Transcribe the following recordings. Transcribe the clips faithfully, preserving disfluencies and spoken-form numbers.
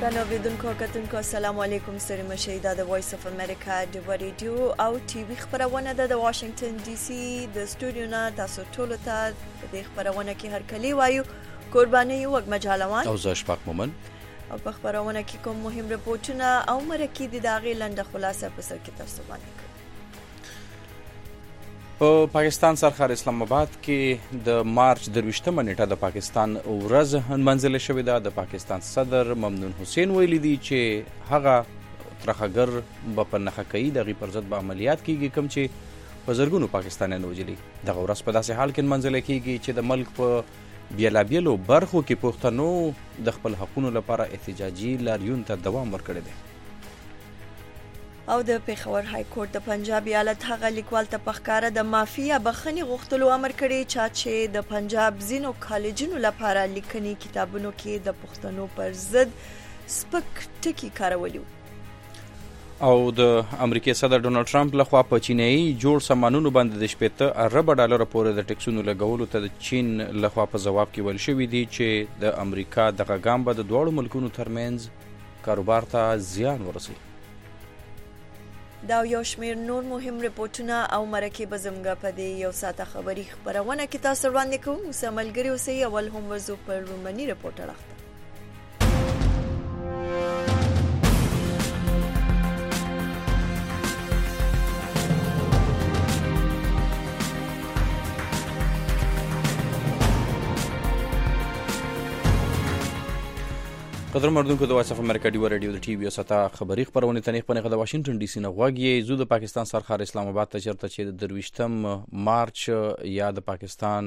ګرانو اوریدونکو او کتونکو السلام علیکم. ستړي مشئ. دا د وایس اف امریکا د ریډیو او ټي وي خبرونه ده د واشنگټن ډي سي د سټوډیو نه تاسو ټول ته د خبرونه کې هر کلی وایو. قرباني یو وګ مجالوان او زه اشفاق مومن او په خبرونه کې کوم مهم رپورټونه او مرکې د داغي لنډه خلاصه په سر کې تاسو باندې کوي. په پاکستان سرخار اسلام آباد کې د مارچ درویشتمه نیټه د پاکستان ورځ منځله شوې ده. د پاکستان صدر ممنون حسین ویلي دي چې هغه ترخګر به په نخښه کوي دغه پر ضد به عملیات کیږي کوم چې په زرګونو پاکستانیان وژلي. دغه ورځ په داسې حال کې منځله کیږي چې د ملک په بیلابیلو برخو کې پښتنو د خپل حقونو لپاره احتجاجي لاریون ته دوام ورکړی دی. او د پیښور های کورټ د پنجاب ایالت هغه لیکوال ته پخکاره د مافیا بخښنې غوښتلو امر کړی چې د پنجاب زینو کالجونو لپاره لیکني کتابونو کې د پښتنو پر ضد سپک ټکي کارولي. او د امریکای صدر ډونالد ټرمپ لخوا په چینایي جوړ سامانونو باندې د شپږ ارب ډالر پورې د ټکسونو لګولو ته د چین لخوا په جواب کې ویل شوی دی چې د امریکا دغه ګام به د دوه ملکونو ترمنځ کاروبار ته زیان ورسوي. دا یو شمیر نور مهم رپورټونه او مرکې به زموږ په دې یو ساعته خبري خبرونه کې تاسو وړاندې کوو. اوس ملګری اوسئ. اول هم ورزو پر رومني رپورټ راځي. قدر مردونکو د وایس اف امریکا ډیو ریډیو د ټي وي او ستا خبري خبرونه تنه په د واشنگټن ډي سي نه غوږی زو د پاکستان سرخار اسلام آباد ته چرته چې د درویشتم مارچ یا د پاکستان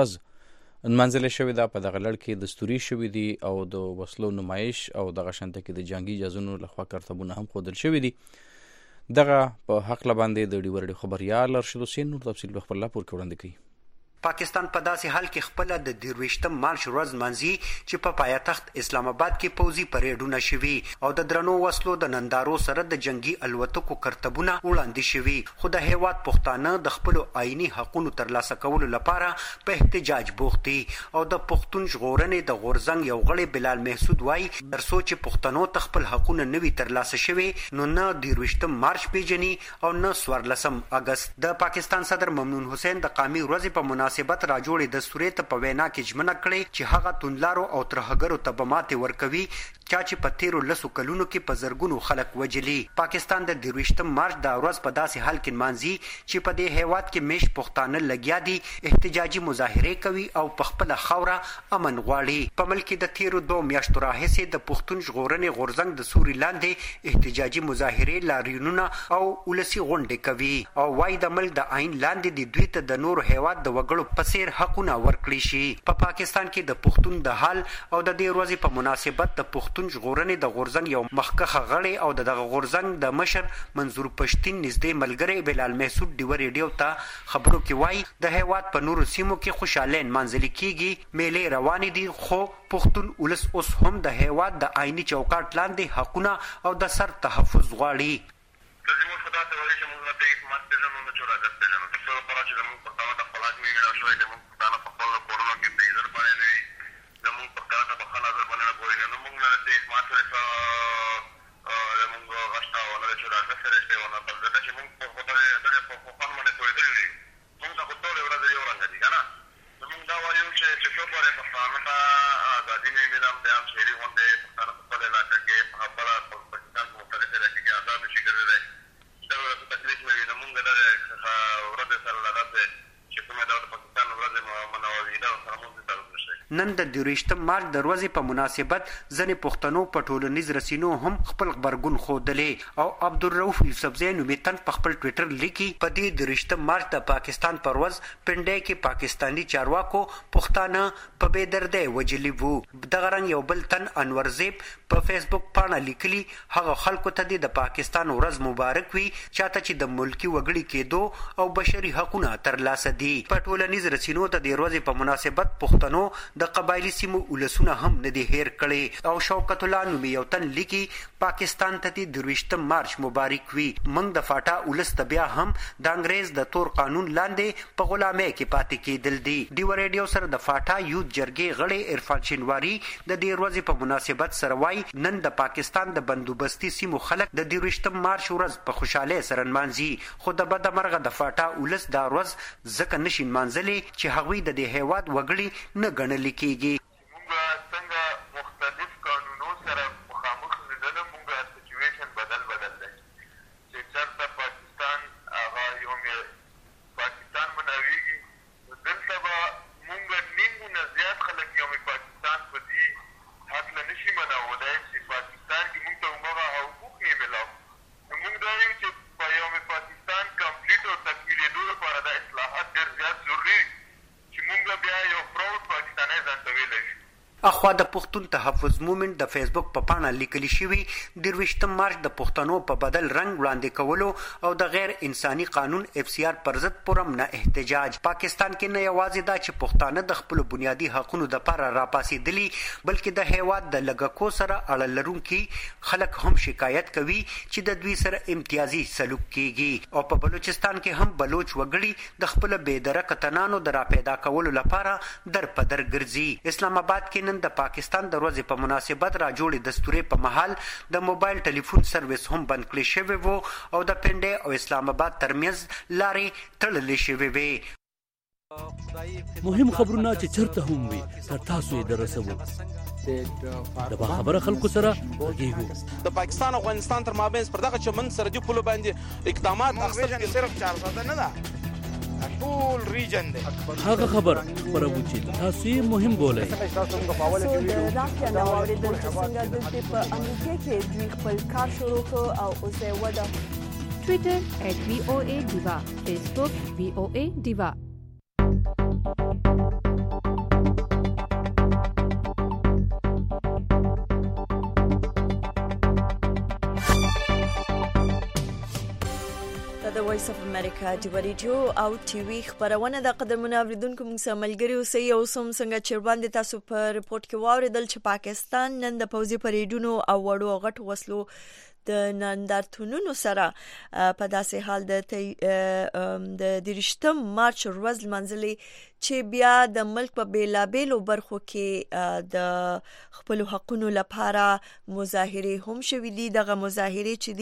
ورځ منځله شوې ده. په دغه لړ کې دستوري شوې دي او د وسلو نمایش او دغه شانته کې د جنگي جازونو لخوا کرتبونه هم خودل شوې دي. دغه په حق لباندې د ډیو ریډیو خبريال ارشد حسین نور تفصیل په خپل لا پور وړاندې کوي. پاکستان په داسې حال کې خپل د درویشتم مارچ ورځ منځي چې په پایتخت اسلام آباد کې پوزي پریډونه شوي او د درنو وسلو د نندارو سره د جنگي الوتکو کرتبونه وړاندې شوي. خو د هیواد پښتانه د خپل آئینی حقوقو ترلاسه کولو لپاره په احتجاج بوخت دي او د پښتون ژغورنې د غورزنګ یو غړي بلال محسود وای ترڅو چې پښتنو ته خپل حقوقونه نوي ترلاسه شوي نو نه درویشتم مارچ پیژني او نه څوارلسم اگست. د پاکستان صدر ممنون حسین د قومي ورځې په مناسبت راجوړې دستوري ته په وینا کې ژمنه کړې چې هغه توندلارو او ترهګرو ته به ماتې ورکوي چا چې په تیرو لسو کلونو کې په زرګونو خلک وجلي. پاکستان د درویشتم مارچ د ورځ په داسې حال کې مانځي چې په دې هیواد کې میش پښتانه لګیا دي احتجاجي مظاهره کوي او په خپل خوره امن غواړي. په ملک د تیرو دوه میاشتو راهیسې د پښتون ژغورنې غورزنګ د سوري لاندې احتجاجي مظاهره لاریونونه او ولسی غونډې کوي او وايي د ملک د عین لاندې د دوی ته د نور هیواد د وګړو پسیر حقونه ورکړي شي. په پاکستان کې د پښتون د حال او د دې ورځې په مناسبت د پښتون ژغورنې د غورزنګ یو مخکخه غړی او د دغه غورزنګ د مشر منظور پښتين نږدې ملګری بلال محسود ډیو ریډیو ته خبرو کې وایي د هیواد په نورو سیمو کې خوشاله منځلي کیږي میلې روانې دي خو پښتون ولس اوس هم د هیواد د آئینی چوکاټ لاندې حقونه او د سر تحفظ غواړي. لازم خدای ته وایي چې موږ ته یې ماته نه نو چورا غسته نه څه لپاره چې موږ په تاسو د خلاص میږي او شوي د موږ په تاسو په خپل کورونو کې د ایزر باندې نه د موږ په تاسو په خلاص باندې نه وایي نو موږ نه ته ماته څه د موږ غشتا ولا چورا غسته رسته ولا په دغه چې موږ په خپل دغه په خپل باندې کوی دی موږ ته په ټول ورځ یو رنګ دي کنه موږ دا وایو چې چې څو پرې په تاسو ته ازادي نه ملام د ام شهري غونډه په تاسو په خپل علاقې کې په خپل پاکستان په مختلفو علاقې کې آزاد شي ګرځي دا تکلیف نه وي نو موږ دا ورته سره لږه چې کومه دا پاکستان ورځ منوي دا سره موږ ته نن د درویشتم مارچ د ورځې په مناسبت ځنې پښتنو په ټولنیز رسنیو هم خپل خبرګون ښودلې او عبدالرؤف یوسفزی نومي تن په خپل ټویټر لیکي په دې درویشتم مارچ د پاکستان پر ورځ پنډۍ کې پاکستاني چارواکو پښتانه په بې دردۍ وجلي وو. دغه رنګ یو بل تن انور زیب په فیسبوک پاڼه لیکلي هغه خلکو ته د پاکستان ورځ مبارک وي چاته چې د ملکی وګړي کېدو او بشري حقوقونه ترلاسه دي. په ټولنیز رسنیو ته د ورځې په مناسبت پښتنو د قبایلي سیمو ولسونه هم نه دي هیر کړي. او شوکت الله نومي یو تن لیکي پاکستان ته د درویشتم مارچ مبارک وي. موږ د فاټا ولس ته بیا هم د انګریز د تور قانون لاندې په غلامۍ کې پاتې کېدل دي. ډیو ریډیو سره د فاټا یوت جرګې غړی عرفان شینواري د دې ورځې په مناسبت سره وایي نن د پاکستان د بندوبستي سیمو خلک د درویشتم مارچ ورځ په خوشحالۍ سره نمانځي. خو د بده مرغه د فاټا ولس دا ورځ ځکه نشي نمانځلی چې هغوی د دې هیواد وګړي نه ګڼل کېږي. اخوا د پښتون تحفظ مومنټ د فیسبوک په پاڼه لیکلی شوی درویشتم مارچ د پښتنو په بدل رنګ وړاندې کولو او د غیر انساني قانون اف سی آر پر ضد پرم نه احتجاج. پاکستان کې نه یوازې دا چې پښتانه د خپل بنیادي حقوقو لپاره راپاسېدلي بلکې د هیواد د لګکو سره اړه لرونکي خلک هم شکایت کوي چې د دوی سره امتیازي سلوک کیږي. او په بلوچستان کې هم بلوچ وګړي د خپل بېدرکه تنانو د راپیدا کولو لپاره در په در ګرځي. اسلام آباد کې نن د پاکستان د ورځې په مناسبت را جوړې دستورې په مهال د موبایل ټلیفون سرویس هم بند کړی شوی و او د پنډۍ او اسلام آباد ترمنځ لارې تړلې شوې وې. مهم خبرونه چې چرته هم وي تر تاسو یې درسوو. د باخبره خلکو سره غږیږو. د پاکستان او افغانستان تر مابین پر دغه چمن سرحدي پولو باندې اقدامات اخیستل صرف چار ساعته نه ده، ټول ریجن دی. هغه خبر خبرو چې تاسو یې مهم بولئ. سو د رافیا نو اوریدل چې څنګه د په امریکا کې دوی خپل کار شروع کړ او اوس یې وده. ټویټر ایٹ وی او اے دیوا، فیسبوک وی او اے دیوا. د وایس اف امریکا د ریډیو او ټي وي خبرونه د قدرمنو اوریدونکو موږ سره ملګري اوسئ. او سم څنګه چې باندې تاسو په ریپورت کې واوریدل چې پاکستان نن د پوځي پریډونو او وړو غټو وسلو د نندارتونونو سره په داسې حال د د درویشتم مارچ ورځ لمانځلې چې بیا د ملک په بیلابیلو برخو کې د خپل حقوقو لپاره مظاهره هم شوې دي. دغه مظاهره چې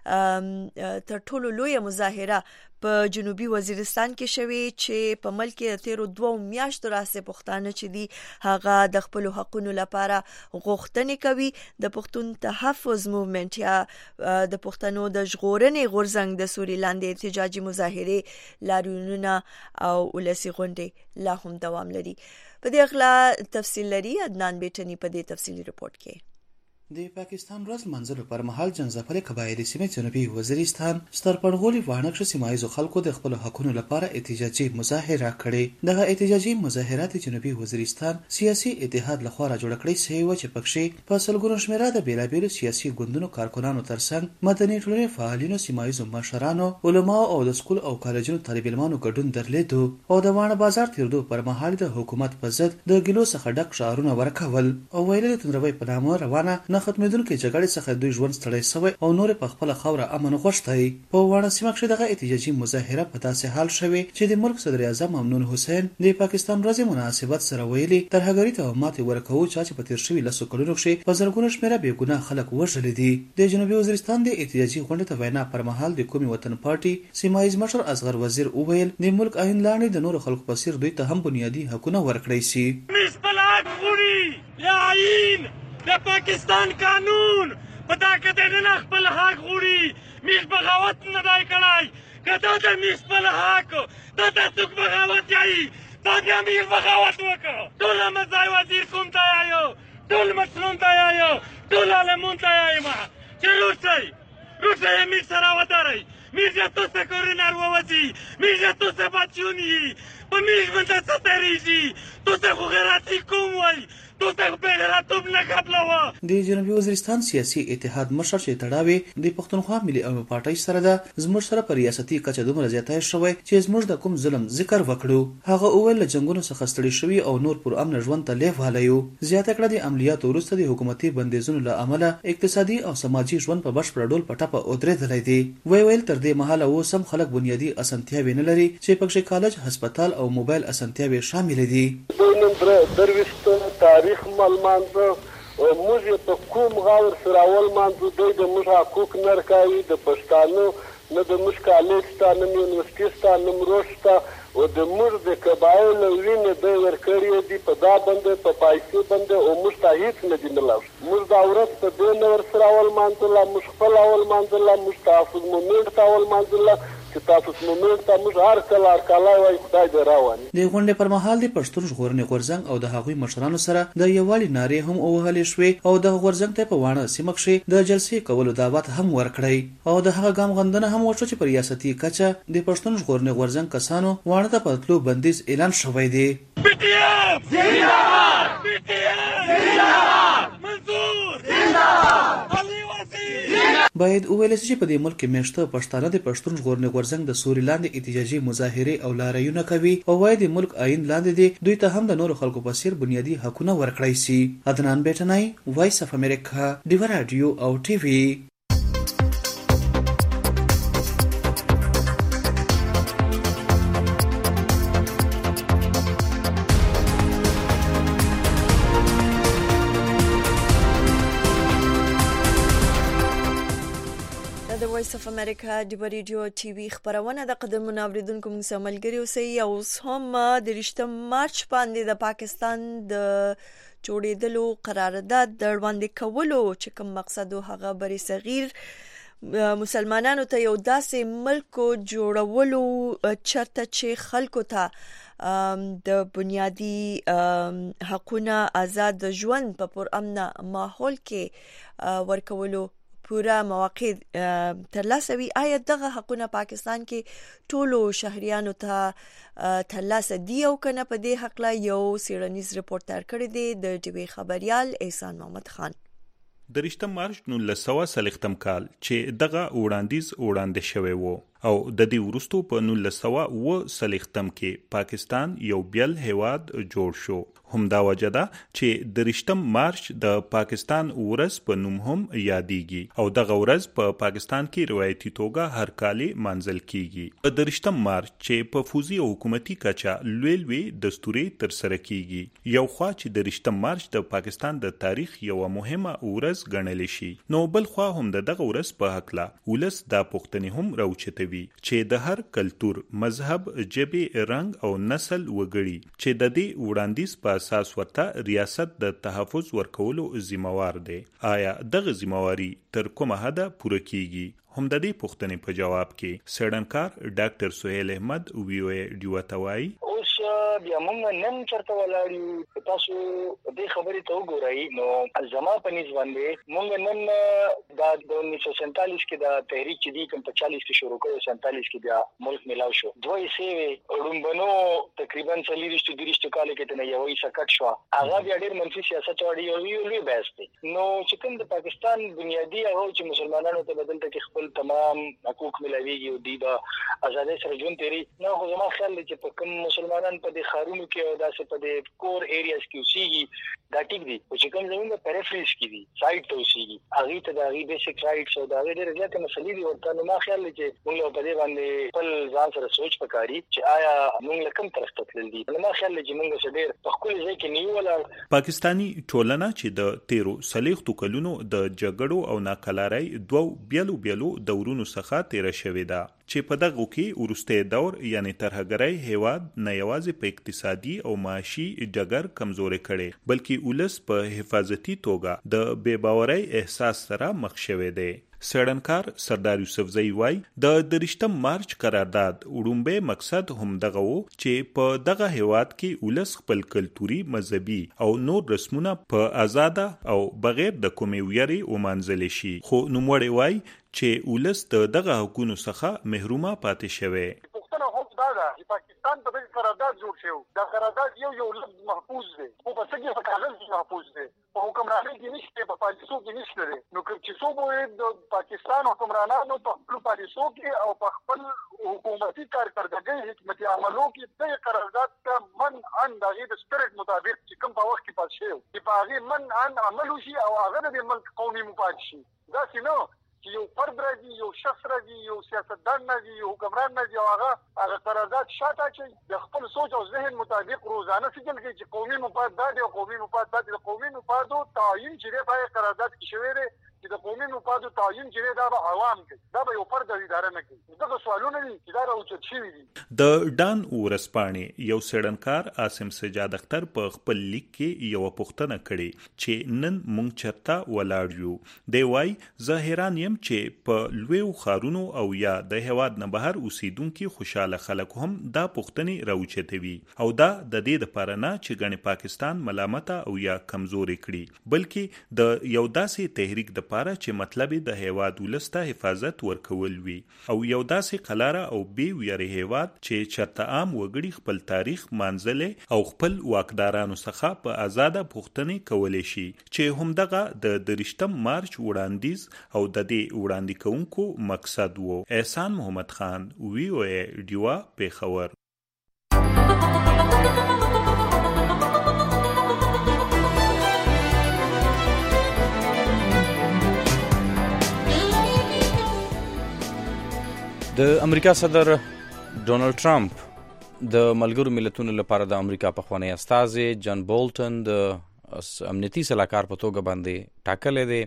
دي تر ټولو لوی مظاهره په جنوبي وزیرستان کې شوې چې په ملک کې تیرو دوه میاشتو راځي پښتانه چې دي هغه د خپل حقوقو لپاره غوښتنې کوي. د پښتون تحفظ موومېنټ یا د پښتنو د ژغورنې غورځنګ د سوري لاندې احتجاجي مظاهره لاریونونه او ولسی غونډې لا هم دوام لري. په دې اړه تفصیل لري عدنان بیٹنی په دې تفصیلی رپورت کې. د پاکستان ورځ منځلو پر مهال جنځپلې قبایلی سیمې جنوبي وزیرستان سترپړغولي وانکشه سیمایزو خلکو د خپل حقوقو لپاره احتجاجي مظاهره کړې. دغه احتجاجي مظاهرات جنوبي وزیرستان سیاسي اتحاد لخوا را جوړ کړی سي و چې پکښې په سلګونو شمیره د بیلابیلو سیاسي ګوندونو کارکونانو ترڅنګ مدني ټولنې فعالینو، سیمایزو مشرانو، علماو او د سکول او کالجونو طالب علمانو ګډون درلودو او د وانه بازار تیردو پر مهال د حکومت په ضد د ګلو څخه ډک شعارونه ورکول او ویل د تندروي په نامه روانه نه ختمېدونکې جګړې څخه دوی ژوند ستړی شوی او نور په خپل خوره امن غوښتي. په وانه سیمه کې دغه احتجاجي مظاهره په داسې حال شوی چې د ملک صدر اعظم ممنون حسین د پاکستان ورځې مناسبت سره ویلي ترهګری ته ماتې ورکوو چې په تیر شوي لسو کلونو کې په زرګونو شمیره بې ګناه خلک وژلي دي. د جنوبي وزیرستان د احتجاجي غونډې ته وینا پر مهال د قومي وطن پارټي سیمایز مشر اصغر وزیر وویل د ملک آئین لاندې د نور خلکو په څیر دوی ته هم بنیادي حقوق ورکړي شي. مشبلات خوري یا آئین د پاکستان قانون پتا کته نه خپل حق غوړي میش بغاوت نه دای کړای کته ته میش په حق ته ته څوک بغاوت یای تا بیا میش بغاوت وکړه. ټول مزای وزیر کوم ته یایو، ټول مشرون ته یایو، ټول علمون ته یایما چې روسي روسي میش سره ودارای میش تو څه کوري نارو وځي میش تو څه بچونی په میش باندې ستریږي تو څه خو غیرتی کوم وای تو ته په توپ نه قبلوه. د جنوبي وزیرستان سیاسي اتحاد مشر چې تړاوي د پښتونخوا ملي عوامي پارټۍ سره ده زموږ سره په ریاستي کچه دومره زیاتی شوی چې زموږ د کوم ظلم ذکر وکړو. هغه وویل له جنګونو څخه ستړي شوي او نور پر امن ژوند ته لیواله یو. زیاته کړه د عملیاتو وروسته د حکومتي بندیزونو له امله اقتصادي او سماجي ژوند په بشپړ ډول په ټپه ودرېدلی دی. وی ویل تر دې مهاله اوس هم خلک بنیادي اسانتیاوې نه لري چې پکې کالج، هسپتال او موبایل اسانتیاوې شامل دي. درویشت تاریخ ملمانځه موږ یې په کوم غور سره ولمانځو. دوی د موږ حقوق نه رکوي، د پښتانه نه د موږ کالج شته، نه یونیورسټي شته، نه مروش شته او د موږ د قبایلو وینې دوی ورکړې دي په دا باندې په پیسې باندې او موږ ته هېڅ نه دي ملاو. موږ دا ورځ په دې نه ورسره ولمانځله، موږ خپله ولمانځله، موږ تحفظ مومنټ ته ولمانځله چې تحفظ مومنټ ته موږ هر کله هر کله وایي خدای دې راولي. د غونډې پر مهال د پښتون ژغورنې غورځنګ او د هغوی مشرانو سره د یووالي نارې هم ووهلې شوې او دغه غورځنګ ته په واڼه سیمه کښې د جلسې کولو دعوت هم ورکړی او د هغه ګام غندنه هم وشوه چې په ریاستي کچه د پښتون ژغورنې غورځنګ کسانو واڼه ته په تلو بندیز اعلان شوی دی. پی ټی ایم زنده‌باد، پی ټی ایم زنده‌باد، منصور زنده‌باد، علي وزیر. باید وویل شي چې په دې ملک کې میشته پښتانه د پښتون ژغورنې غورځنګ د سوري لاندې احتجاجي مظاهرې او لاریونونه کوي او وايي د ملک آئین لاندې دی دوی ته هم د نورو خلکو په څیر بنیادي حقونه ورکړی سي. عدنان بیټنای، وایس اف امریکا، ډیوه راډیو او ټي وي. وایس اف امریکا ډیوه ریډیو ټي وي خبرونه د قدرمنو اوریدونکو موږ سره ملګري اوسئ. اوس هم د رښتم مارچ باندې د پاکستان د جوړېدلو قرارداد د وړاندې کولو چې کوم مقصد او هغه بری صغیر مسلمانانو ته یو داسې ملک جوړولو چرته چې خلکو ته د بنیادی حقونه آزاد ژوند په پر امن ماحول کې ورکولو پورا مواقع ترلاسه وي. آیا دغه حقونه پاکستان کې ټولو شهریانو ته ترلاسه دي او کنه؟ په دې حق لا یو سیرنیز ریپورت تر کړی دی د ټي وي خبريال احسان محمد خان. د رښتم مارچ نولس سوه څلوېښتم کال چې دغه وړاندیز وړاندې شوی و او د دې وروستو په نولس سوه اووه څلوېښتم کې پاکستان یو بیل هیواد جوړ شو. همدا وجه ده چې د رښتم مارچ د پاکستان ورځ په نوم هم یادېږي او دغه ورځ په پاکستان کې روایتي توګه هر کال منځل کیږي. د رښتم مارچ چې په فوزي او حکومتي کچه لوی لوی دستوري تر سره کیږي. یو خوا چې د رښتم مارچ د پاکستان د تاریخ یو مهمه ورځ ګڼل شي، نو بل خوا هم د دغه ورځ په حق لا ولس دا پوښتنې هم راوچتوي چې د هر کلتور، مذهب، ژبې، رنګ او نسل وګړي چې د دې وړاندیز په اساس ورته ریاست د تحفظ ورکولو ذمہوار دی. آیا دغه ذمہواری تر کومه حده پوره کیږي؟ هم د دې پوښتنې په جواب کې سړنکار ډاکټر سهیل احمد وی او ډیو توای اوس بیا موږ نن چرته ولاړو تاسو دې خبرې ته وګورئ. نو زما په نسبت باندې موږ نن د انیس سو سینتالیس کې د تحریک چې دی کوم په چالیس کې شروع کړو، سینتالیس کې بیا ملک ملاو شو. دوی سیوی رومبنو تقریبا څلوېښت دېرش کال کې ته یو یې سکټ شو. هغه بیا ډېر منفي سیاست وړي یو لوی بحث دی. نو چې کوم د پاکستان بنیادی هغه چې مسلمانانو ته بدلته کې خپل تمام حقوق ملاويږي او د آزادۍ سره ژوند تیری. نو خو زما خیال دی چې په کوم مسلمانان په دې خارونو کې او داسې په دې کور ایریاز کې اوسېږي دا ټیک دی، او چې کوم زموږ پریفرنس کې دي سایډ ته اوسېږي هغې ته د هغې بیسک رایټس او د هغې ډېرې زیاتې مسلې دي ورته. نو ما خیال دی چې موږ په دې باندې خپل ځان سره سوچ پکاري چې آیا موږ له کوم طرف ته تلل دي. نو ما خیال دی چې موږ څه ډېر په ښکلي ځای کې نه یو ولاړ. پاکستاني ټولنه چې د تیرو څلوېښتو کلونو د جګړو او ناکلارۍ دوو بیلو بیلو دورونو څخه تیره شوې ده چې په دغو کې وروستی دور یعنی ترهګرۍ هیواد نه یوازې په اقتصادي او معاشي ډګر کمزوري کړي بلکې ولس په حفاظتي توګه د بې باورۍ احساس سره مخ شوی دی. سړنکار سردار یوسفزۍ وای د درشتم مارچ قرارداد وړومبی مقصد هم دغه و چې په دغه هیواد کې ولس خپل کلتوري، مذهبي او نور رسمونه په آزاده او بغیر د کومې ویرې ومانځلی شي. خو نوموړی وای چې ولس د دغه حقونو څخه محرومه پاتې شوی. دا ده چې پاکستان په دې قرارداد جوړ شو. دا قرارداد یو یو لفظ محفوظ دی خو په څه کې په کاغذ کې محفوظ دی، په حکمرانۍ کې نشته، په پالیسو کې نشته دی. نو چې څوک وایي د پاکستان حکمرانانو په خپل پالیسو کې او په خپل حکومتي کارکردګۍ حکمت عملو کې د قرارداد ته منعاً د هغې د سپرټ مطابق چې کوم په وخت کې پاس شوی چې په هغې منعاً عمل وشي او هغه د دې ملک قومي مفاد شي. داسې نه چې یو فرد راځي، یو شخص راځي، یو سیاستدان راځي، یو حکمران راځي او هغه هغه قرارداد شاته اچوي د خپل سوچ او ذهن مطابق روزانه سجل کوي چې قومي مفاد دا دی او قومي مفاد دا دی. د قومي مفادو تعیین چې دی په هغې قرارداد کې شوی دی چې د قومي مفادو تعیین چې دی دا به عوام کوي، دا به یو فرد اداره نه کوي. دغه سوالونه دي چې دا راوچت شوي دي. د ډان ورځپاڼې یو څېړنکار عاصم سجاد اختر په خپل لیک کې یوه پوښتنه کړې چې نن موږ چېرته ولاړ یو. دی وایي زه حیران یم چې په لویو ښارونو او یا د هېواد نه بهر اوسیدونکي خوشحاله خلک هم دا پوښتنې راوچتوي او دا د دې دپاره نه چې ګڼې پاکستان ملامته او یا کمزورې کړي، بلکې د یو داسې تحریک دپاره چې مطلب د هېواد ولس ته حفاظت ورکول وي او یو داسې قلاره او بې ویرې هېواد چې چېرته عام وګړي خپل تاریخ مانځلی او خپل واکدارانو څخه په ازاده پوښتنې کولی شي، چې همدغه د دریشتم مارچ وړاندیز او د دې وړاندې کوونکو مقصد و. احسان محمد خان، وی او ای ډیوا، پیښور. د امریکا صدر ډونالډ ټرمپ د ملګرو ملتونو لپاره د امریکا پخوانی استازی جان بولټن د امنیتي سلاکار په توګه باندې ټاکلی دی.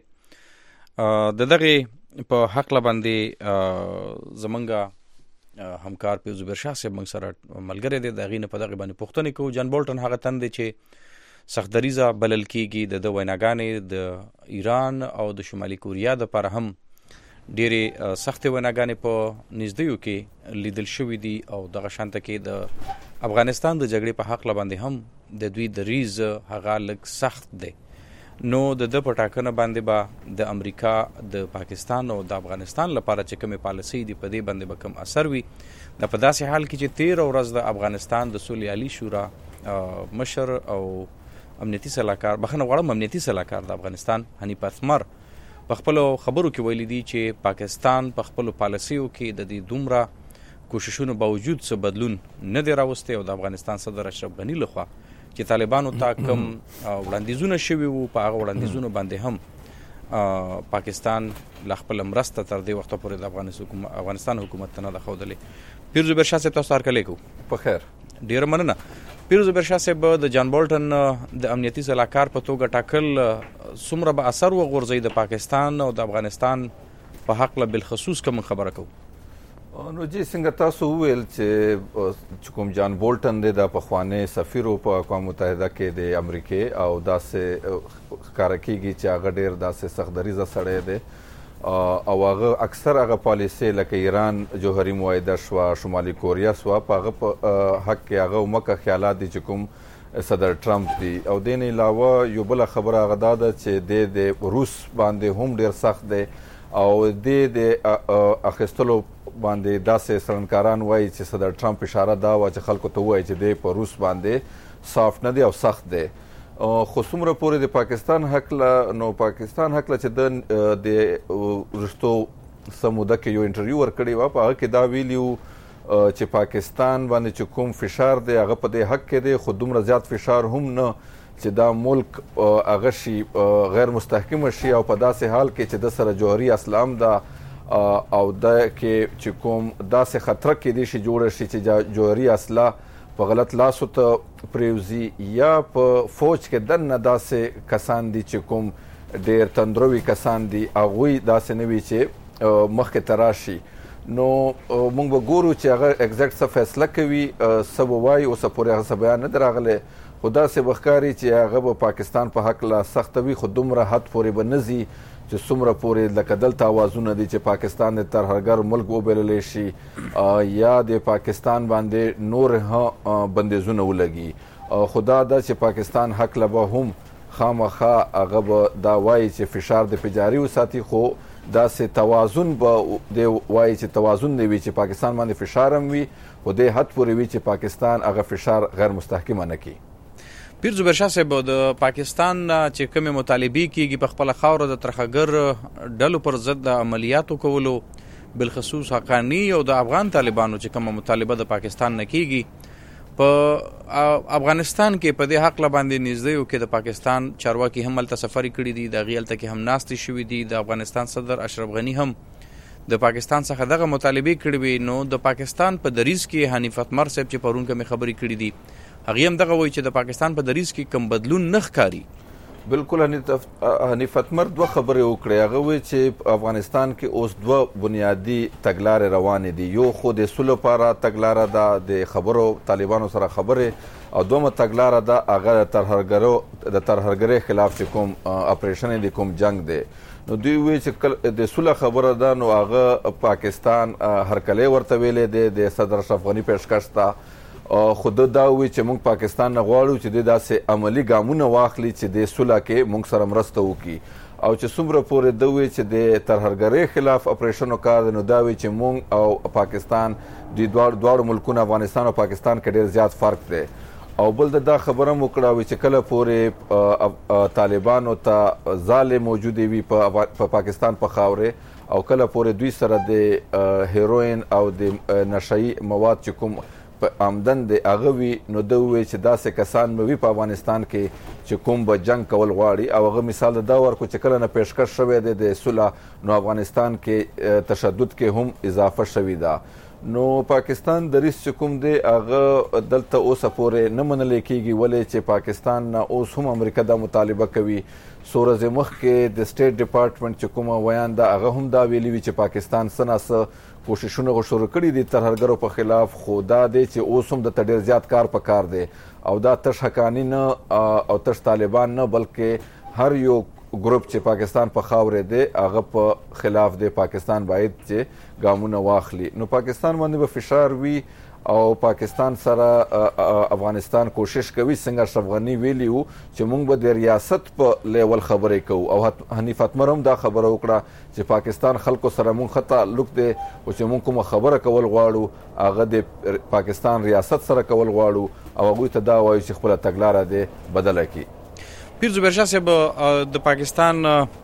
د دغې په حقله باندې زمونږ همکار پیروز برشاه صاحب موږ سره ملګری دی، د هغې نه په دغې باندې پوښتنې کوو. جان بولټن هغه تن دی چې سختدریزه بلل کېږي. د ده ویناګانې د ایران او د شمالي کوریا دپاره هم ډېرې سختې ویناګانې په نږدېیو کې لیدل شوي دي او دغه شانته کې د افغانستان د جګړې په حقله باندې هم د دوی دریځ هغه لږ سخت دی. نو د ده په ټاکنه باندې به د امریکا د پاکستان او د افغانستان لپاره چې کومې پالیسۍ دي په دې باندې به کوم اثر وي. دا په داسې حال کې چې تېره ورځ د افغانستان د صلح عالي شورا مشر او امنیتي سلاکار بخښنه غواړم امنیتي سلاکار د افغانستان حنیف اتمر په خپلو خبرو کې ویلي دي چې پاکستان په خپلو پالیسیو کې د دې دومره کوششونو باوجود څه بدلون نه دی راوستی او د افغانستان صدر اشرف غني لخوا چې طالبانو ته کوم وړاندیزونه شوي وو په هغه وړاندیزونو باندې هم پاکستان له خپله مرسته تر دې وخته پورې د افغانستان حکومت ته نه ده ښودلې. پیروز برشاه صاحب تاسو هرکلی کوو. په خیر. ډېره مننه. پیروز برشاه صاحب د جان بولټن د امنیتي سلاکار په توګه ټاکل څومره به اثر وغورځوي د پاکستان او د افغانستان په حقله بالخصوص کوم خبره کوو؟ نو جی څنګه تاسو وویل چې کوم جان بولټن دی د پخوانی سفیر په اقوام متحده کې د امریکې او داسې ښکاره کېږي چې هغه ډېر داسې سختدریزه سړی دی او هغه اکثر هغه پالیسۍ لکه ایران جوهري معاهده شوه، شمالي کوریا شوه، په هغه په حق کې هغه عمقه خیالات دي چې کوم صدر ټرمپ دی. او دې نه علاوه یو بله خبره هغه دا ده چې دی د روس باندې هم ډېر سخت دی او دی د اخیستلو باندې داسې څرنګکاران وایي چې صدر ټرمپ اشاره دا وه چې خلکو ته ووایي چې دی په روس باندې صاف نه دی او سخت دی. خو څومره پورې د پاکستان حقله نو پاکستان حقله چې د د وروستو څه موده کې یو انټرویو ورکړې وه په هغه کې دا ویلي وو چې پاکستان باندې چې کوم فشار دی هغه په دې حق کې دی خو دومره زیات فشار هم نه چې دا ملک هغه شي غیر مستحکمه شي او په داسې حال کې چې د سره جوهري اسلحه هم ده او دا کې چې کوم داسې خطره کېدی شي جوړه شي چې جوهري اسلحه په غلط لاسو ته پریوزي یا په فوج کې دننه داسې کسان دي چې کوم ډېر تندروي کسان دي هغوی داسې نه وي چې مخکې ته راشي. نو موږ به ګورو چې هغه اګزیکټ څه فیصله کوي، څه به وایي. اوسه پورې هغه څه بیان نه دی راغلی خو داسې به ښکاري چې هغه به پاکستان په هکله سختوي خو دومره حد پورې به نه ځي چې څومره پورې لکه دلته اوازونه دي چې پاکستان د ترهګر ملک وبللی شي یا د پاکستان باندې نور بندیزونه ولګي. خو دا ده چې پاکستان هکله به هم خامخا هغه به دا وایي چې فشار د پې جاري وساتي خو داسې توازن به دی وایي چې توازن دی وي چې پاکستان باندې فشار هم وي خو دې حد پورې وي چې پاکستان هغه فشار غیر مستحکمه نه کړي. پیر زبیر شاه صاحب د پاکستان چې کومې مطالبې کیږي په خپله خاوره د ترهګر ډلو پر ضد د عملیاتو کولو بالخصوص حقانی او د افغان طالبانو چې کومه مطالبه د پاکستان نه کیږي په افغانستان کې په دې حق باندې نږدې یو کې د پاکستان چارواکي هم هلته سفر کړي دي د هغې هلته کې هم ناستې شوي دي د افغانستان صدر اشرف غني هم د پاکستان څخه دغه مطالبې کړي وي. نو د پاکستان په دریځ کې حنیف اتمر صاحب چې پرون کومې خبرې کړي دي هغې هم دغه وایي چې د پاکستان په دریځ کې کم بدلون نه ښکاري. بالکل حنیف اتمر دوه خبرې وکړې. هغه وایي چې افغانستان کې اوس دوه بنیادي تګلارې روانې دي. یو خو د سولې لپاره تګلاره ده د خبرو طالبانو سره خبرې او دومره تګلاره ده هغه د ترهګرو د ترهګرۍ خلاف چې کوم اپریشن دی کوم جنگ دی. نو دوی وایي چې د سوله خبره ده نو هغه پاکستان هرکلی ورته ویلی دی د صدر اشرف غني پیشکش ته خو ده دا وایي چې موږ پاکستان نه غواړو چې د داسې عملي ګامونه واخلي چې د سوله کې موږ سره مرسته وکړي او چې څومره پورې ده وایي چې د ترهګرۍ خلاف اپریشن وکړ نو دا وایي چې موږ او پاکستان د دواړو ملکونو افغانستان او پاکستان کې ډېر زیات فرق دی. او بل د دا خبره هم وکړه چې کله پورې طالبانو ته ځالې موجودې وي په پاکستان په خاورې او کله پورې دوی سره د هیروین او د نشهیي مواد چې کوم آمدن دی هغه وي نو ده ووایي چې داسې کسان به وي په افغانستان کې چې کوم به جنګ کول غواړي او هغه مثال دا ورکړو چې کله نه پیشکش شوی دی د صلح نو افغانستان کې تشدد کې هم اضافه شوې ده. نو پاکستان دریځ چې کوم دی هغه دلته اوسه پورې نه منلی کېږي ولې چې پاکستان نه اوس هم امریکا دا مطالبه کوي. څو ورځې مخکې د سټیټ ډپارټمنټ چې کومه ویان ده هغه هم دا ویلي وي چې پاکستان څه ناڅه کوششونه شروع کړي دي ترهګرو په خلاف خو دا دی چې اوس هم دته ډېر زیات کار پکار دی او دا تش حقانی نه او تش طالبان نه بلکې هر یو ګروپ چې پاکستان په خاورې دی هغه په خلاف دی پاکستان باید چې ګامونه واخلي. نو پاکستان باندې به فشار وي او پاکستان سره افغانستان کوشش کوي څنګه اشرف غني ویلي وو چې موږ به د ریاست په لیول خبرې کوو او حنیف اتمر هم دا خبره وکړه چې پاکستان خلکو سره موږ ښه تعلق دی او چې موږ کومه خبره کول غواړو هغه د پاکستان ریاست سره کول غواړو او هغوی ته دا وایو چې خپله تګلاره دې بدله کړي. پیر زبیر شاه صاحب د پاکستان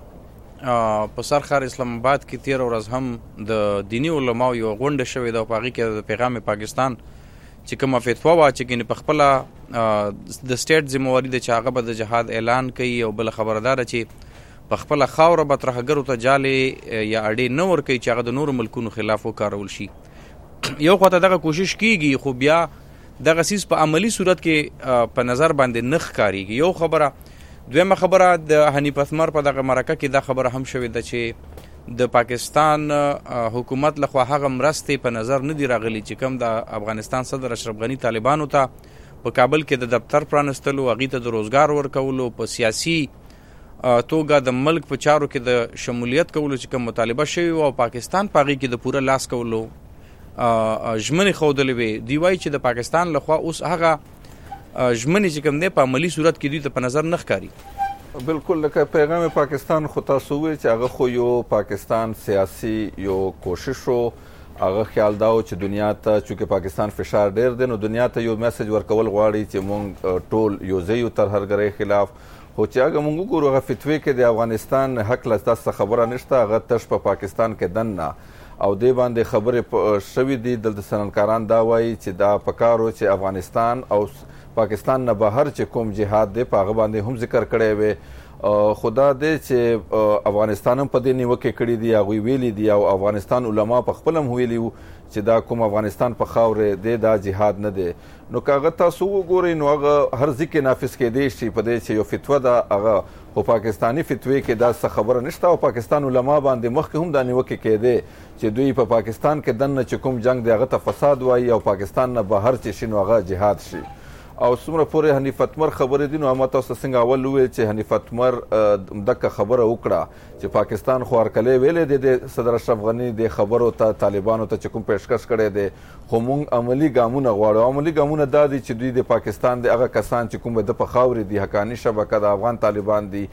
په سرخار اسلام آباد کې تیر ورځ هم د دینی علماو یو غونډه شوې ده او په هغې کې د پیغام پاکستان چې کومه فتوا وه چې ګینې په خپله د سټیټ ذمهواري ده چې هغه به د جهاد اعلان کوي او بله خبره دا ده چې په خپله خاوره به ترهګرو ته جالې یا اډې نه ورکوي چې هغه د نورو ملکونو خلاف وکارول شي. یو خواته دغه کوشش کیږي خو بیا دغه څیز په عملي صورت کې په نظر باندې نه ښکارېږي. یو خبره. دویمه خبره د حنیف اتمر په دغه مرکه کې دا خبره هم شوې ده چې د پاکستان حکومت لخوا هغه مرستې په نظر نه دي راغلي چې کوم د افغانستان صدر اشرف غني طالبانو ته په کابل کې د دفتر پرانستلو هغې ته د روزګار ورکولو په سیاسي توګه د ملک په چارو کې د شمولیت کولو چې کوم مطالبه شوې وه او پاکستان په هغې کې د پوره لاس کولو ژمنې ښودلې وې. دوی وایي چې د پاکستان لخوا اوس هغه ژمنې چې کوم دی په عملي صورت کې دوی ته په نظر نه ښکاري. بالکل لکه پیغام پاکستان خو تاسو ووایئ چې هغه خو یو پاکستان سیاسي یو کوشش و هغه خیال دا و چې دنیا ته چونکې پاکستان فشار ډېر دی نو دنیا ته یو میسج ورکول غواړي چې موږ ټول یو ځای یو ترهګرۍ خلاف خو چې هغه موږ وګورو هغه فتوې کې د افغانستان حق له تاسو څخه خبره نشته هغه تش په پاکستان کې دننه او دې باندې خبرې شوي دي. دلته سننکاران دا وایي چې دا پکار و چې افغانستان او پاکستان نه بهر چې کوم جهاد دی په هغه باندې هم ذکر کړی وی. خو دا دی چې افغانستان هم په دې نیوکې کړي دي هغوی ویلي دي او افغانستان علما په خپل هم ویلي وو چې دا کوم افغانستان په خاورې دی دا جهاد نه دی. نو که هغه تاسو وګورئ نو هغه هر ځای کې نافظ کېدی شي په دې چې یو فتوه ده هغه خو پاکستاني فتوې کې دا څه خبره نشته او پاکستان علما باندې مخکې هم دا نیوکې کېدی چې دوی په پاکستان کې دننه چې کوم جنګ دی هغه ته فساد وایي او پاکستان نه بهر چې شي نو هغه جهاد شي. او څومره پورې حنیف اتمر خبرې دي نو ما تاسو څنګه اول وویل چې حنیف اتمر دغه خبره وکړه چې پاکستان خو هرکلی ویلی دی د صدر اشرف غني د خبرو ته طالبانو ته چې کوم پیشکش کړی دی خو موږ عملي ګامونه غواړو. عملي ګامونه دا دي چې دوی د پاکستان د هغه کسان چې کوم د په خاورې دي حقاني شبکه د افغان طالبان دي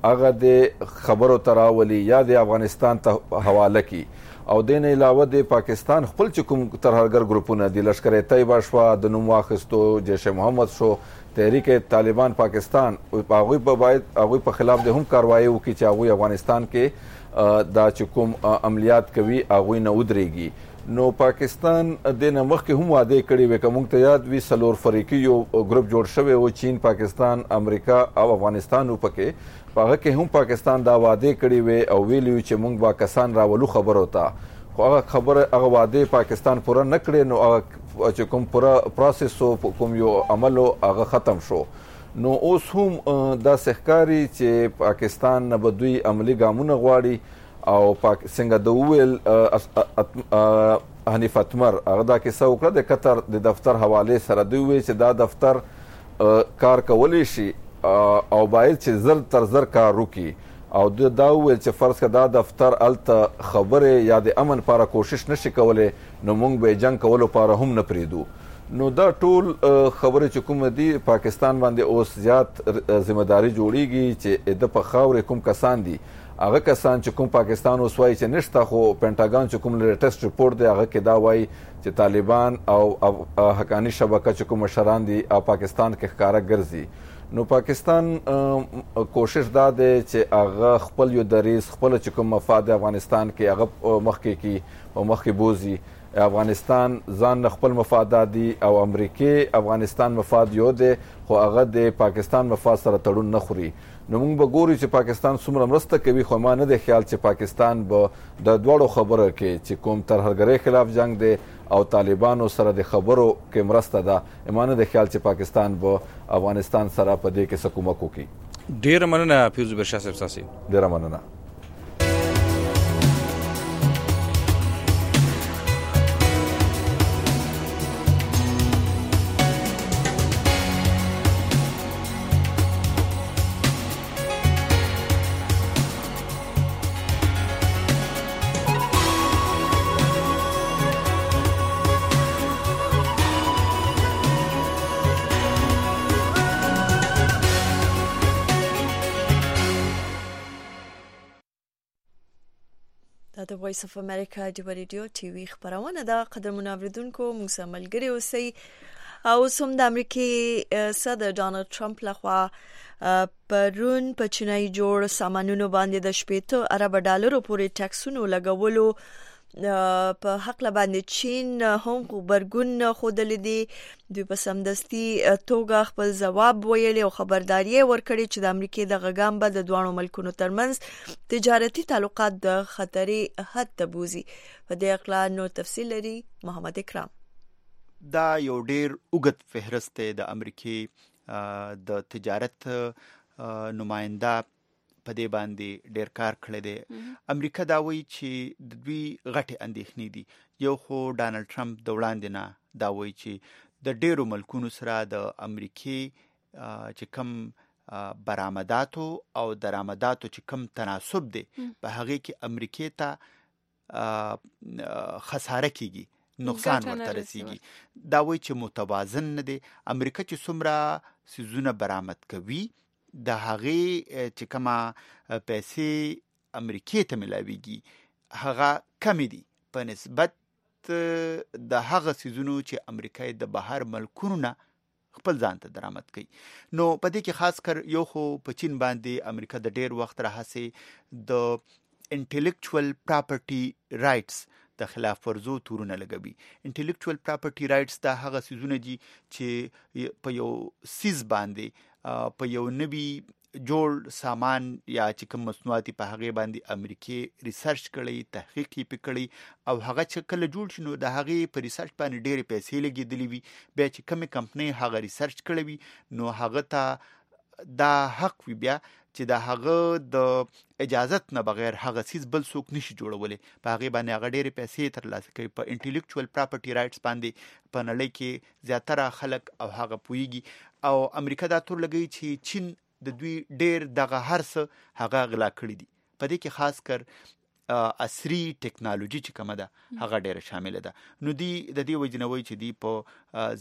هغه د خبرو تراولي یا د افغانستان ته حواله کی او دین علاوه د پاکستان خپل چې کوم ترهګر ګروپونه دي لشکر طیبه شو د نوم واخستو جیش محمد شو تحریک طالبان پاکستان هغوی په باید هغوی په خلاف د هم کاروایی وکړي چې هغوی افغانستان کې دا چې کوم عملیات کوي هغوی نه ودرېږي نو پاکستان د نه مخکې هم وعده کړې وې که موږ ته یاد وي څلور فریقي یو ګروپ جوړ شوی و چین پاکستان امریکا او افغانستان و پکې په هغه کې هم پاکستان دا وعده کړې وې او ویلي وي چې موږ به کسان راولو خبرو ته خو هغه خبره هغه وعده پاکستان پوره نه کړې نو هغه چې کوم پوره پروسس او کوم یو عمل هغه ختم شو نو اوس هم داسې ښکاري چې پاکستان نه به دوی عملي ګامونه غواړي او څنګه د وویل حنیف اتمر هغه دا کیسه وکړه د قطر د دفتر حوالې سره دوی وویل چې دا دفتر کار کولی شي او باید چې زر تر زر کار وکړي او دا وویل چې فرض که دا دفتر هلته خبرې یا د امن لپاره کوشش نشي کولی نو موږ به یې جنګ کولو لپاره هم نه پرېږدو نو دا ټول خبرې چې کومه دي پاکستان باندې اوس زیات ذمهداري جوړیږي چې د په خاورې کوم کسان دي هغه کسان چې کوم پاکستان اوس وایي چې نشته خو پینټاګان چې کوم لیټسټ رپورټ دی هغه کې دا وایي چې طالبان او حقاني شبکه چې کوم مشران دي او پاکستان کې ښکاره ګرځي نو پاکستان کوشش دا دی چې هغه خپل یو دریځ خپل چې کوم مفاد افغانستان کې هغه مخکې کی او مخکې بوزي افغانستان ځان خپل مفادات دي او امریکای افغانستان مفاد یو دی خو هغه د پاکستان مفاد سره تړون نه خوري نو موږ به ګورو چې پاکستان څومره مرسته کوي خو ما نه دی خیال چې پاکستان به د دواړو خبره کې چې کوم ترهګرۍ خلاف جنگ دی او طالبانو سره د خبرو کې مرسته ده ما نه دی خیال چې پاکستان به افغانستان سره په دې کې څه کومک وکړي ډېره مننه فیروز برشاه صاحب ستاسې ډېره مننه د وایس اف امریکا د ریډیو ټي وي خبرونه ده قدرمن اوریدونکو موږ سره ملګری اوسئ او سم د امریکای صدر ډانلډ ټرمپ لخوا پرون په چینای جوړ سامانونو باندې د شپږ ارب ډالرو پورې ټیکسونو لګولو په حق باندې چین هم خبرګون خوده لیدي دوی په سمدستي توګه خپل ځواب ویلي او خبرداري ورکړي چې د امریکای د غګام به د دوه ملکونو ترمنځ تجارتي تعلقات د خطرې حد ته بوزي په دې اړه نو تفصیل لري محمد اکرام دا یو ډیر اوږد فهرست د امریکای د تجارت نماینده په دې باندې ډیر کار کړی دی امریکا دا وایي چې د دوی غټې اندېښنې دي یو خو ډانلډ ټرمپ د وړاندې نه دا وایي چې د ډیرو ملکونو سره د امریکای چې کم برآمداتو او درآمداتو چې کم تناسب دی په هغه کې امریکای ته خساره کیږي نقصان ورته رسیږي دا وایي چې متوازن نه دی امریکا چې څومره سیزونه برآمد کوي د هغه چې کومه پیسې امریکای ته ملاويږي هغه کم دي په نسبت د هغه سیزونو چې امریکای د بهر ملکونو نه خپل ځان ته درآمد کوي نو په دې کې خاص کر یو خو په چین باندې امریکا د ډیر وخت راهسه د انټلیکچوال پراپرټي رائټس د خلاف ورزو تورونه لګوي انټلیکچوال پراپرټي رائټس دا هغه سیزونه دي چې په یو سیز باندې په یو نوي جوړ سامان یا چې کوم مصنوعاتي په هغه باندې امریکای ریسرچ کړي تحقیق یې کړي او هغه چې کله جوړ شنو د هغه په ریسرچ باندې ډېرې پیسې لګېدلې وي بیا چې کومه کمپنۍ هغه ریسرچ کړي وي نو هغه ته دا حق وي بیا چې د هغه د اجازت نه بغیر هغه سیس بل څوک نشي جوړولې په هغه باندې هغه ډېرې پیسې ترلاسه کوي په انټلیکچوال پراپرټي رائټس باندې په نړۍ کې زیاتره خلک او هغه پوهیږي او امریکا دا تور لګي چې چین د دوی ډېر دغه هر څه هغه غلا کړی دي په دې کې خاص کر عصري ټیکنالوژي چې کومه ده هغه ډېره شامل ده نو دی د دې وجنوي چې دی په زیات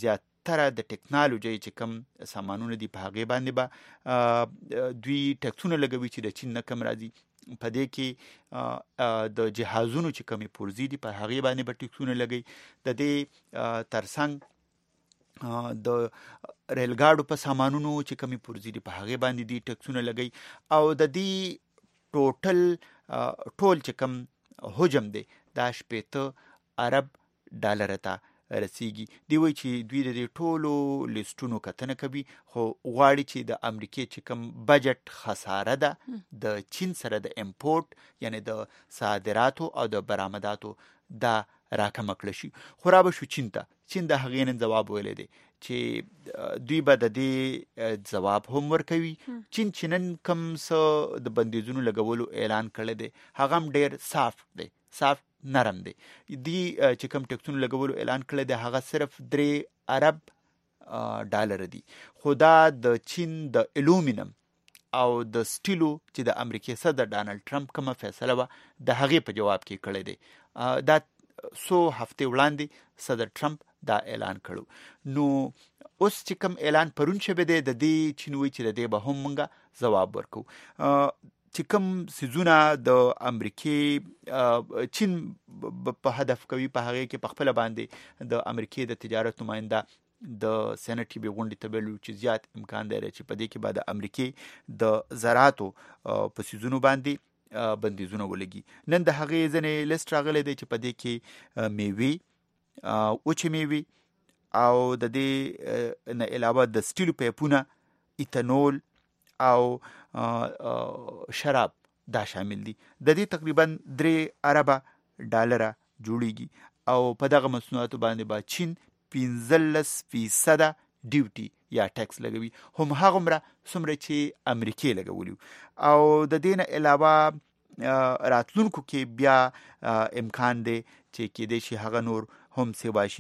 زیاتره د ټیکنالوژي چې کم سامانونه دي په هغې باندې به دوی ټکسونه لګوي چې د چین نه کم راځي. په دې کې د جهازونو چې کمې پرزې دي په هغې باندې به ټکسونه لګوي. د دې ترڅنګ د ریلګاډو په سامانونو چې کمې پرزې دي په هغې باندې دي ټکسونه لګوي. او د دې ټوټل ټول چې کم حجم دی دا شپېته ارب ډالره ته رسیږي. دی وایي چې دوی د دې ټولو لیستونو کتنه کوي خو غواړي چې د امریکې چې کوم بجټ خساره ده د چین سره د امپورټ یعنی د صادراتو او د برآمداتو دا راکمه کړه شي. خو را به شو چین ته. چین د هغې نن ځواب ویلی دی چې دوی به د دې ځواب هم ورکوي. چین چې نن کوم څه د بندیزونو لګولو اعلان کړی دی هغه هم ډېر صاف دی، صاف نرم دی. دی چې کوم ټکسونو لګولو اعلان کړی دی هغه صرف درې ارب ډالر دي. خو دا د چین د الومینم او د سټیلو چې د امریکې صدر ډانلډ ټرمپ کومه فیصله وه د هغې په جواب کې کړی دی. دا څو هفتې وړاندې صدر ټرمپ دا اعلان کړو. نو اوس چې کوم اعلان پرون شوی دی د دې چین وایي چې د دې به هم موږ ځواب ورکو. چې کوم څیزونه د امریکې چین په هدف کوي په هغې کې په خپله باندې د امریکې د تجارت نماینده د سینټ یوې غونډې ته ویلو چې زیات امکان دی چې په دې کې به د امریکې د زراعتو په څیزونو باندې بندیزونه ولګي. نن د هغې ځینې لیست راغلی دی چې په دې کې میوې، وچې میوې او د دې نه علاوه د سټیلو پیپونه، ایتانول او شراب دا شامل دي. د دې تقریبا درې اربه ډالره جوړیږي او په دغه مصنوعاتو باندې به چین پنځلس فیصده ډیوټي یا ټیکس لګوي، هم هغومره څومره چې امریکې لګولي. او د دې نه علاوه راتلونکو کې بیا امکان دی چې کېدای شي هغه نور هم سیوا شي.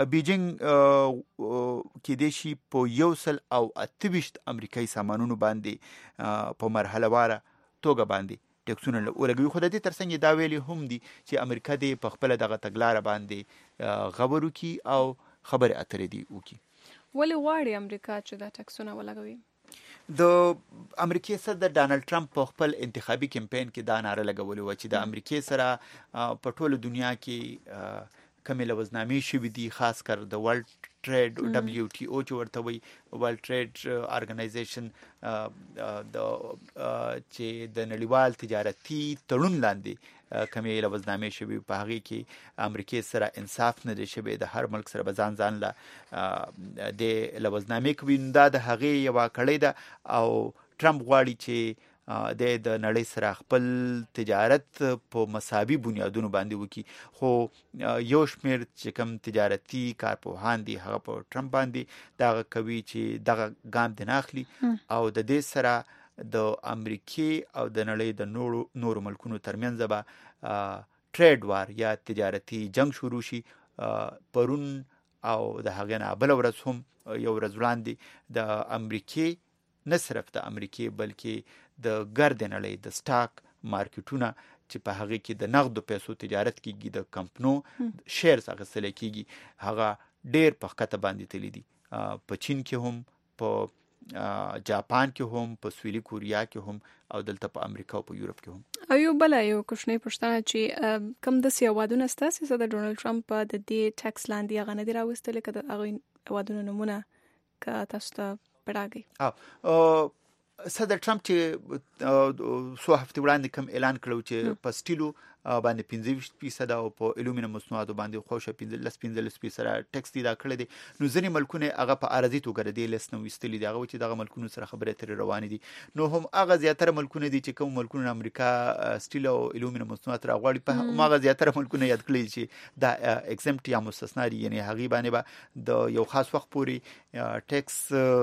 بیجینګ کېدای شي په یو سل او اته ویشت امریکایي سامانونو باندې په مرحله واره توګه باندې ټکسونه ولګوي. خو د دې ترڅنګ دا ویلي هم دي چې امریکا دې په خپله دغه تګلاره باندې غور وکړي او خبرې اترې دې وکړي. ولې غواړي امریکا چې دا ټکسونه ولګوي؟ د امریکې صدر ډانلډ ټرمپ په خپل انتخابي کمپین کې دا ناره لګولې وه چې د امریکې سره په ټوله دنیا کې کمې لوزنامې شوي دي، خاص کر د ورلډ ټریډ ډبلیو ټي او چې ورته وایي ورلډ ټریډ ارګنایزیشن د چې د نړیوال تجارتي تړون لاندې کمې لوزنامې شوي په هغې کې امریکې سره انصاف نه دی شوی. د هر ملک سره به ځان ځان له د لوزنامې کوي. دا د هغې یوه کړۍ ده او ټرمپ غواړي چې د د نړۍ سره خپل تجارت په مساوي بنیادونو باندې وکړي. خو یو شمېر چې کوم تجارتي کارپوهان دي هغه په ټرمپ باندې دغه کوي چې دغه ګام دې نه اخلي او د دې سره د امریکې او د نړۍ د نورو نورو ملکونو ترمنځ به ټریډ وار یا تجارتي جنگ شروع شي. پرون او د هغې نه بله ورځ هم یو ورځ وړاندې د امریکې نه صرف د امریکې بلکې د ګرد نړۍ د سټاک مارکیټونه چې په هغې کې د نغدو پیسو تجارت کېږي، د کمپنو شیرز اخیستلی کېږي، هغه ډېر په ښکته باندې تللی دي. په چین کې هم، په جاپان کې هم، په سویلي کوریا کې هم او دلته په امریکا او په یورپ کې هم. او یو بله یو کوچنۍ پوښتنه چې کوم داسې هېوادونه سته چې د ډونالډ ټرمپ د دې ټکس لاندې هغه نه دي راوستلی، که د هغوی هېوادونو نومونه که تاسو ته په راږئ؟ صدر ټرمپ چې څو هفتې وړاندې کوم اعلان کړی چې په سټیلو باندې پنځه ویشت فیصده او په الومینم مصنوعاتو باندې خوشه پنځلس پنځلس فیصده ټکس دا کړی دی. نو ځینې ملکونه هغه په عارضي توګه د دې لیست نه ویستلي دي، هغه وایي چې دغه ملکونو سره خبرې اترې روانې دي. نو هم هغه زیاتره ملکونه دي چې کوم ملکونه امریکا سټیل او الومینم مصنوعات راغواړي، په هماغه زیاتره ملکونه یاد کړي چې دا اکزمپټ یا مستثنا دي، یعنې هغې باندې به د یو خاص وخت پورې ټکس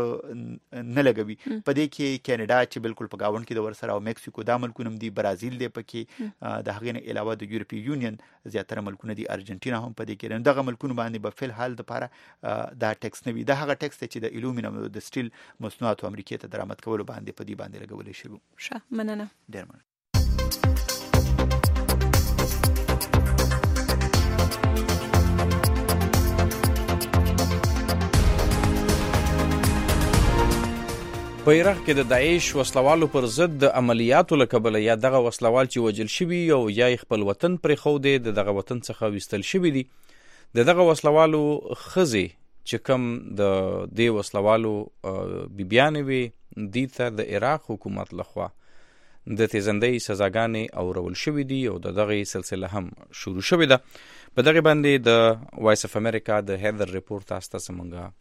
نه لګوي. په دې کې کینیډا چې بالکل په ګاونډ کې د ورسره او میکسیکو دا ملکونه هم دي، برازیل دی پکې، د هغې نه علاوه د یورپي یونین زیاتره ملکونه دي، ارجنټینا هم په دې کې. دغه ملکونو باندې به فی الحال دپاره دا ټکس نه وي. دا هغه ټکس دی چې د الومینم او د سټیل مصنوعاتو امریکې ته درآمد کولو باندې په دې باندې لګولی شوي. ښه، مننه. ډېر مننه. په عراق کې د داعش وسلوالو پر ضد د عملیاتو له کبله یا دغه وسلوال چې وجل شوي او یا خپل وطن پرېښودی د دغه وطن څخه ویستل شوي دي د دغه وسلوالو ښځې چې کوم د دې وسلوالو بیبیانې وي دې ته د عراق حکومت لخوا د تیزندۍ سزاګانې اورول شوي دي او د دغې سلسله هم شروع شوې ده. په دغې باندې د وایس اف امریکا د هیدر ریپورټ تاسو ته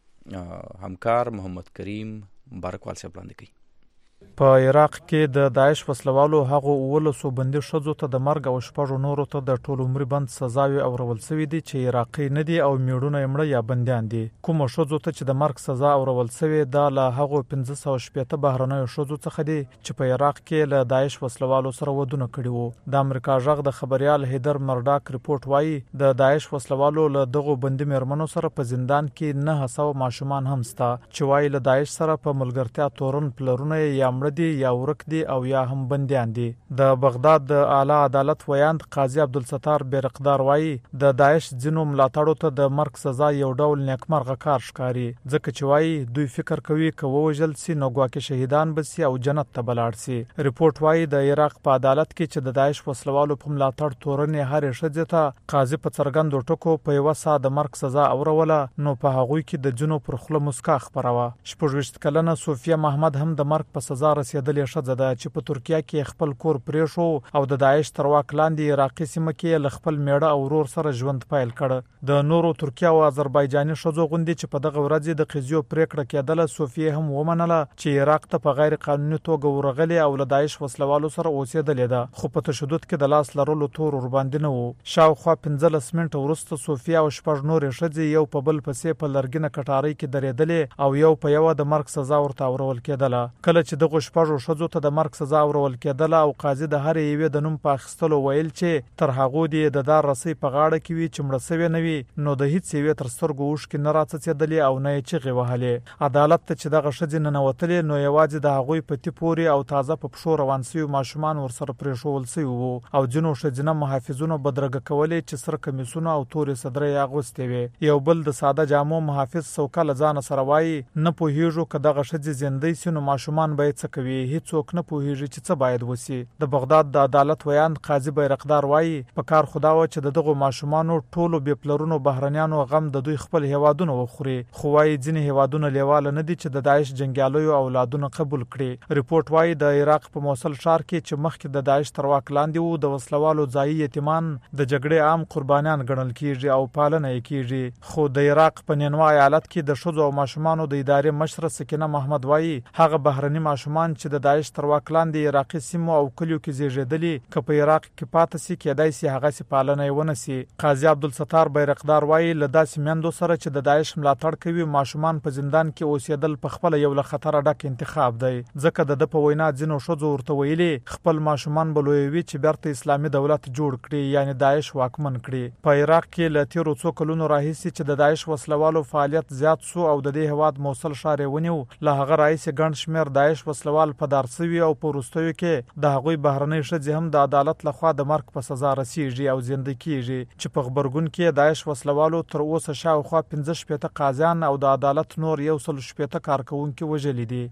زموږ همکار محمد کریم مبارکوال صاحب وړاندې کوي. په عراق کې د داعش وسلوالو هغو اوولسو بندي ښځو ته د مرګ او شپږو نورو ته د ټول عمري بند سزاوې اورول سوي دي چې عراقي نه دي او میړونه یې مړه یا بندیان دي. کومو ښځو ته چې د مرګ سزا اورول سوې دا له هغو پنځه سوه شپېته بهرنیو ښځو څخه دي چې په عراق کې له داعش وسلوالو سره ودونه کړي وو. د امریکا غږ د خبریال هیدر مرډاک ریپورټ وایي د داعش وسلوالو له دغو بندي میرمنو سره په زندان کې نهه سوه ماشومان هم سته چې وایي له داعش سره په ملګرتیا تورن پلرونه یا مړه دي یا ورک دي او یا هم بندیان دي. د بغداد د اعلی عدالت ویاند قاضي عبدالستار بیرقدار وایي د داعش ځینو ملاتړو ته د مرګ سزا یو ډول نیکمرغه کار ښکاري ځکه چې وایي دوی فکر کوي که ووژل سي نو ګواکې شهیدان به سي او جنت ته به لاړ سي. ریپورټ وایي د عراق په عدالت کې چې د داعش وسلوالو په ملاتړ تورنې هرې ښځې ته قاضي په څرګندو ټکو په یوه ساه د مرګ سزا اوروله نو په هغوی کې د ځینو پر خوله مسکا خپروه. شپږ ویشت کلنه صوفیه محمد هم د مرګ په سزا رسېدلې ښځه ده چې په ترکیه کې خپل کور پرېښو او د داعش تر واک لاندې عراقي سیمه کې له خپل میړه او ورور سره ژوند پیل کړ. د نورو ترکیه او آذربایجاني ښځو غوندې چې په دغه ورځ د قضیو پریکړه کېدله صوفیه هم ومنله چې عراق ته په غیر قانوني توګه ورغلې او له داعش وسلوالو سره اوسېدلې ده خو په تشدد کې د لاس لرلو تور ورباندې نه و. شاوخوا پنځلس منټه وروسته صوفیه او شپږ نورې ښځې یو په بل پسې په لرګینه کټارۍ کې درېدلې او یو په یوه د مرګ سزا ورته اورول کېدله. کله چې دغو شپږو ښځو ته د مرګ سزا اورول کېدله او قاضي د هرې یوې د نوم په اخیستلو ویل چې تر هغو دې د دار رسۍ په غاړه کې وي چې مړه سوې نه وي نو د هیڅ یوې تر سترګو اوښکې نه راڅڅېدلې او نه یې چغې وهلې. عدالت ته چې دغه ښځې ننوتلې نو یوازې د هغوی په تي پورې او تازه په پښو روان سوي ماشومان ورسره پرېښول سوي وو او ځینو ښځینه محافظونو بدرګه کولې چې سره کمیسونه او تورې صدرۍ یې اغوستې وې. یو بل د ساده جامو محافظ سوکه له ځانه سره وایي نه پوهېږو که دغه ښځې زندۍ سي نو ماشومان به یې څه کوي هیڅوک نه پوهېږي چې څه باید وسی. د بغداد د عدالت ویاند قاضي بیرقدار وایي په کار خدا و چې د دغو ماشومانو ټولو بې پلرونو بهرنیانو غم د دوی خپل هیوادونه وخوري خو وایي ځینې هیوادونه لیواله نه دي چې د داعش جنګیالیو اولادونه قبول کړي. ریپورټ وایي د عراق په موصل ښار کې چې مخکې د داعش تر واک لاندې وو د وسلوالو ځایي یتیمان د جګړې عام قربانیان ګڼل کیږي او پالنه یې کیږي خو د عراق په نینوا ایالت کې د ښځو او ماشومانو د ادارې مشره سکینه محمد وایي هغه بهرني ماشومان چې د داعش تر واک لاندې عراقي سیمو او کلیو کې زیږېدلي که په عراق کې پاتې سي کېدای سي هغسې پالنه یې ونه سي. قاضي عبدالستار بیرقدار وایي له داسې میندو سره چې د داعش ملاتړ کوي ماشومان په زندان کې اوسېدل په خپله یو له خطره ډک انتخاب دی ځکه د ده په وینا ځینو ښځو ورته ویلي خپل ماشومان به لویوي چې بیرته اسلامي دولت جوړ کړي یعنی داعش واکمن کړي. په عراق کې له تېرو څو کلونو راهیسې چې د داعش وسلوالو فعالیت زیات سو او د دې هېواد موصل ښار یې ونیو له هغه راهیسې ګڼ شمېر داعش وسلوال په دار سوي او په وروستیو کې د هغوی بهرنۍ ښځې هم د عدالت لخوا د مرګ په سزا رسیږي او زنده کیږي چې په غبرګون کې داعش وسلوالو تر اوسه شاوخوا پنځه شپېته قاضیان او د عدالت نور یو سل شپېته کارکوونکي وژلي دي.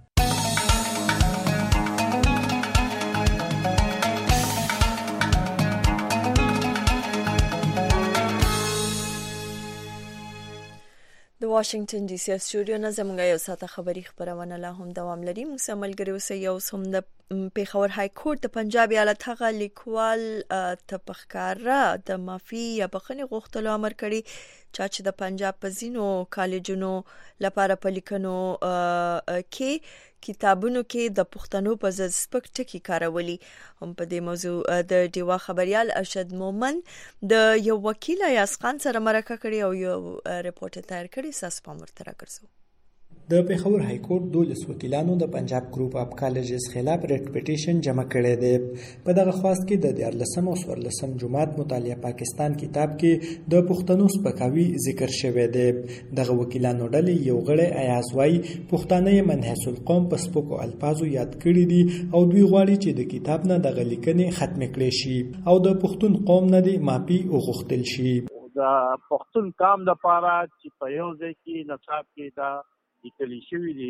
د واشنگټن ډي سي سټوډیو نه زموږ یو ساعته خبري خبرونه لا هم دوام لري. موږ سره ملګري اوسئ. یو هم د پیښور های کورټ د پنجاب ایالت هغه لیکوال ته په ښکاره د معافي یا بخښنې غوښتلو امر کړی چې د پنجاب په ځینو کالجونو لپاره په لیکنو کې کتابونو کې د پښتنو په ضد سپک ټکي کارولي. هم په دې موضوع د ډیوا خبريال ارشد مومن د یو وکیل ایاز خان سره مرکه کړې او یو ریپورت تیار کړی. ساس پام ورته راګرځو. د پیښور های کورټ دولس وکیلانو د پنجاب ګروپ اف کالجز خلاف ریټ پټیشن جمع کړی دی. په دغه خواست کې د دیارلسم او څوارلسم جماعت مطالعه پاکستان کتاب کې د پښتنو سپکاوي ذکر شوی دی. دغه وکیلانو ډلې یو غړی ایاز وایي پښتانه یې منحص القوم په سپکو الفاظو یاد کړي دي او دوی غواړي چې د کتاب نه دغه لیکنې ختم کړي شي او د پښتون قوم نه د معافي وغوښتل شي. د پښتون قوم لپاره چې په یو ځای کې نصاب کې دا لیکل شوی دی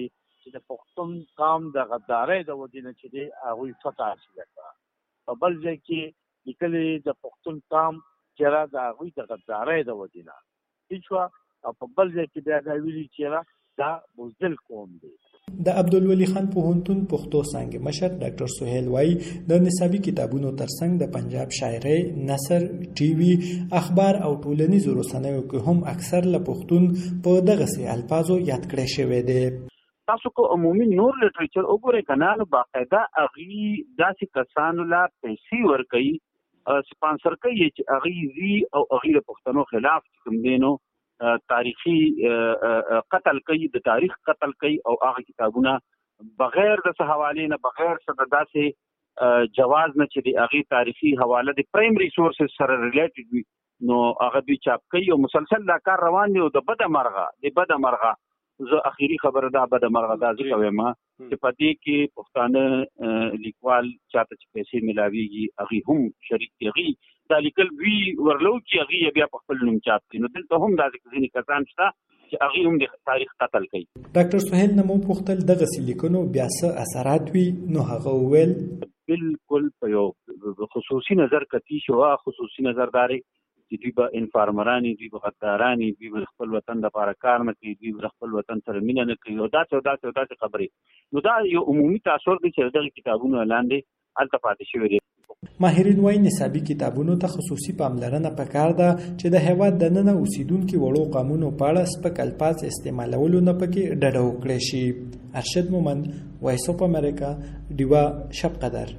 چې د پښتون قام د غدارۍ د وجې نه چې دی هغوی فتح حاصله کړه. په بل ځای کې لیکلي د پښتون قام چې را د هغوی د غدارۍ د وجې نه هېڅ شوه، او په بل ځای کې بیا دا ویلي چې را دا بزدل قوم دی. د عبدالولي خان پوهنتون پښتو څانګې مشر ډاکټر سهیل وایي د نصابي کتابونو ترڅنګ د پنجاب شاعرۍ، نثر، ټي وي، اخبار او ټولنیزو رسنیو کې هم اکثر له پښتون په دغسې الفاظو یاد کړی شوی دی. تاسو کو عمومي نور لټریچر وګورئ که نه، نو باقاعده هغوی داسې کسانو له پیسې ورکوي، سپانسر کوي چې هغوی ځي او هغوی د پښتنو خلاف چې کوم دی نو تاریخي قتل کوي، د تاریخ قتل کوي، او هغه کتابونه بغیر د څه حوالې نه، بغیر څه د داسې جواز نه چې د هغې تاریخي حواله د پرایمري سورسز سره ریلیټډ وي، نو هغه دوی چاپ کوي او مسلسل دا کار روان دی. او د بده مرغه د بده مرغه زه اخیری خبره دا بده مرغه دا زه کوم چې په دې کې پښتانه لیکوال چاته چې پیسې ملاویږي هغوی هم شریک دي، هغوی دا لیکل وی ورلو چې هغوی بیا په خپل نوم چاپ کړي. نو دلته هم داسې ځینې کسان شته چې هغوی هم د تاریخ قتل کوي. ډاکټر سهیل نه مو پوښتل دغسې لیکنو بیا څه اثرات وي، نو هغه وویل بالکل په یو خصوصي نظر کتی شو، خصوصي نظر داري چې دوی به انفارمرانی، دوی به غدارانی، دوی به خپل وطن دپاره کار نه کوي، دوی به خپل وطن سره مینه نه کوي، او داسې او داسې او داسې خبرې. نو دا یو عمومي تاثر دی چې دغه کتابونو لاندې هلته پاتې شوی دی. ماهرین وایي نصابي کتابونو ته خصوصي پاملرنه پکار ده چې د هېواد دننه اوسیدونکي وړو قامونو په اړه سپک الفاظ استعمالولو نه پکې ډډه وکړی شي. ارشد مومند، وایس اف امریکا، ډیوا شب قدر.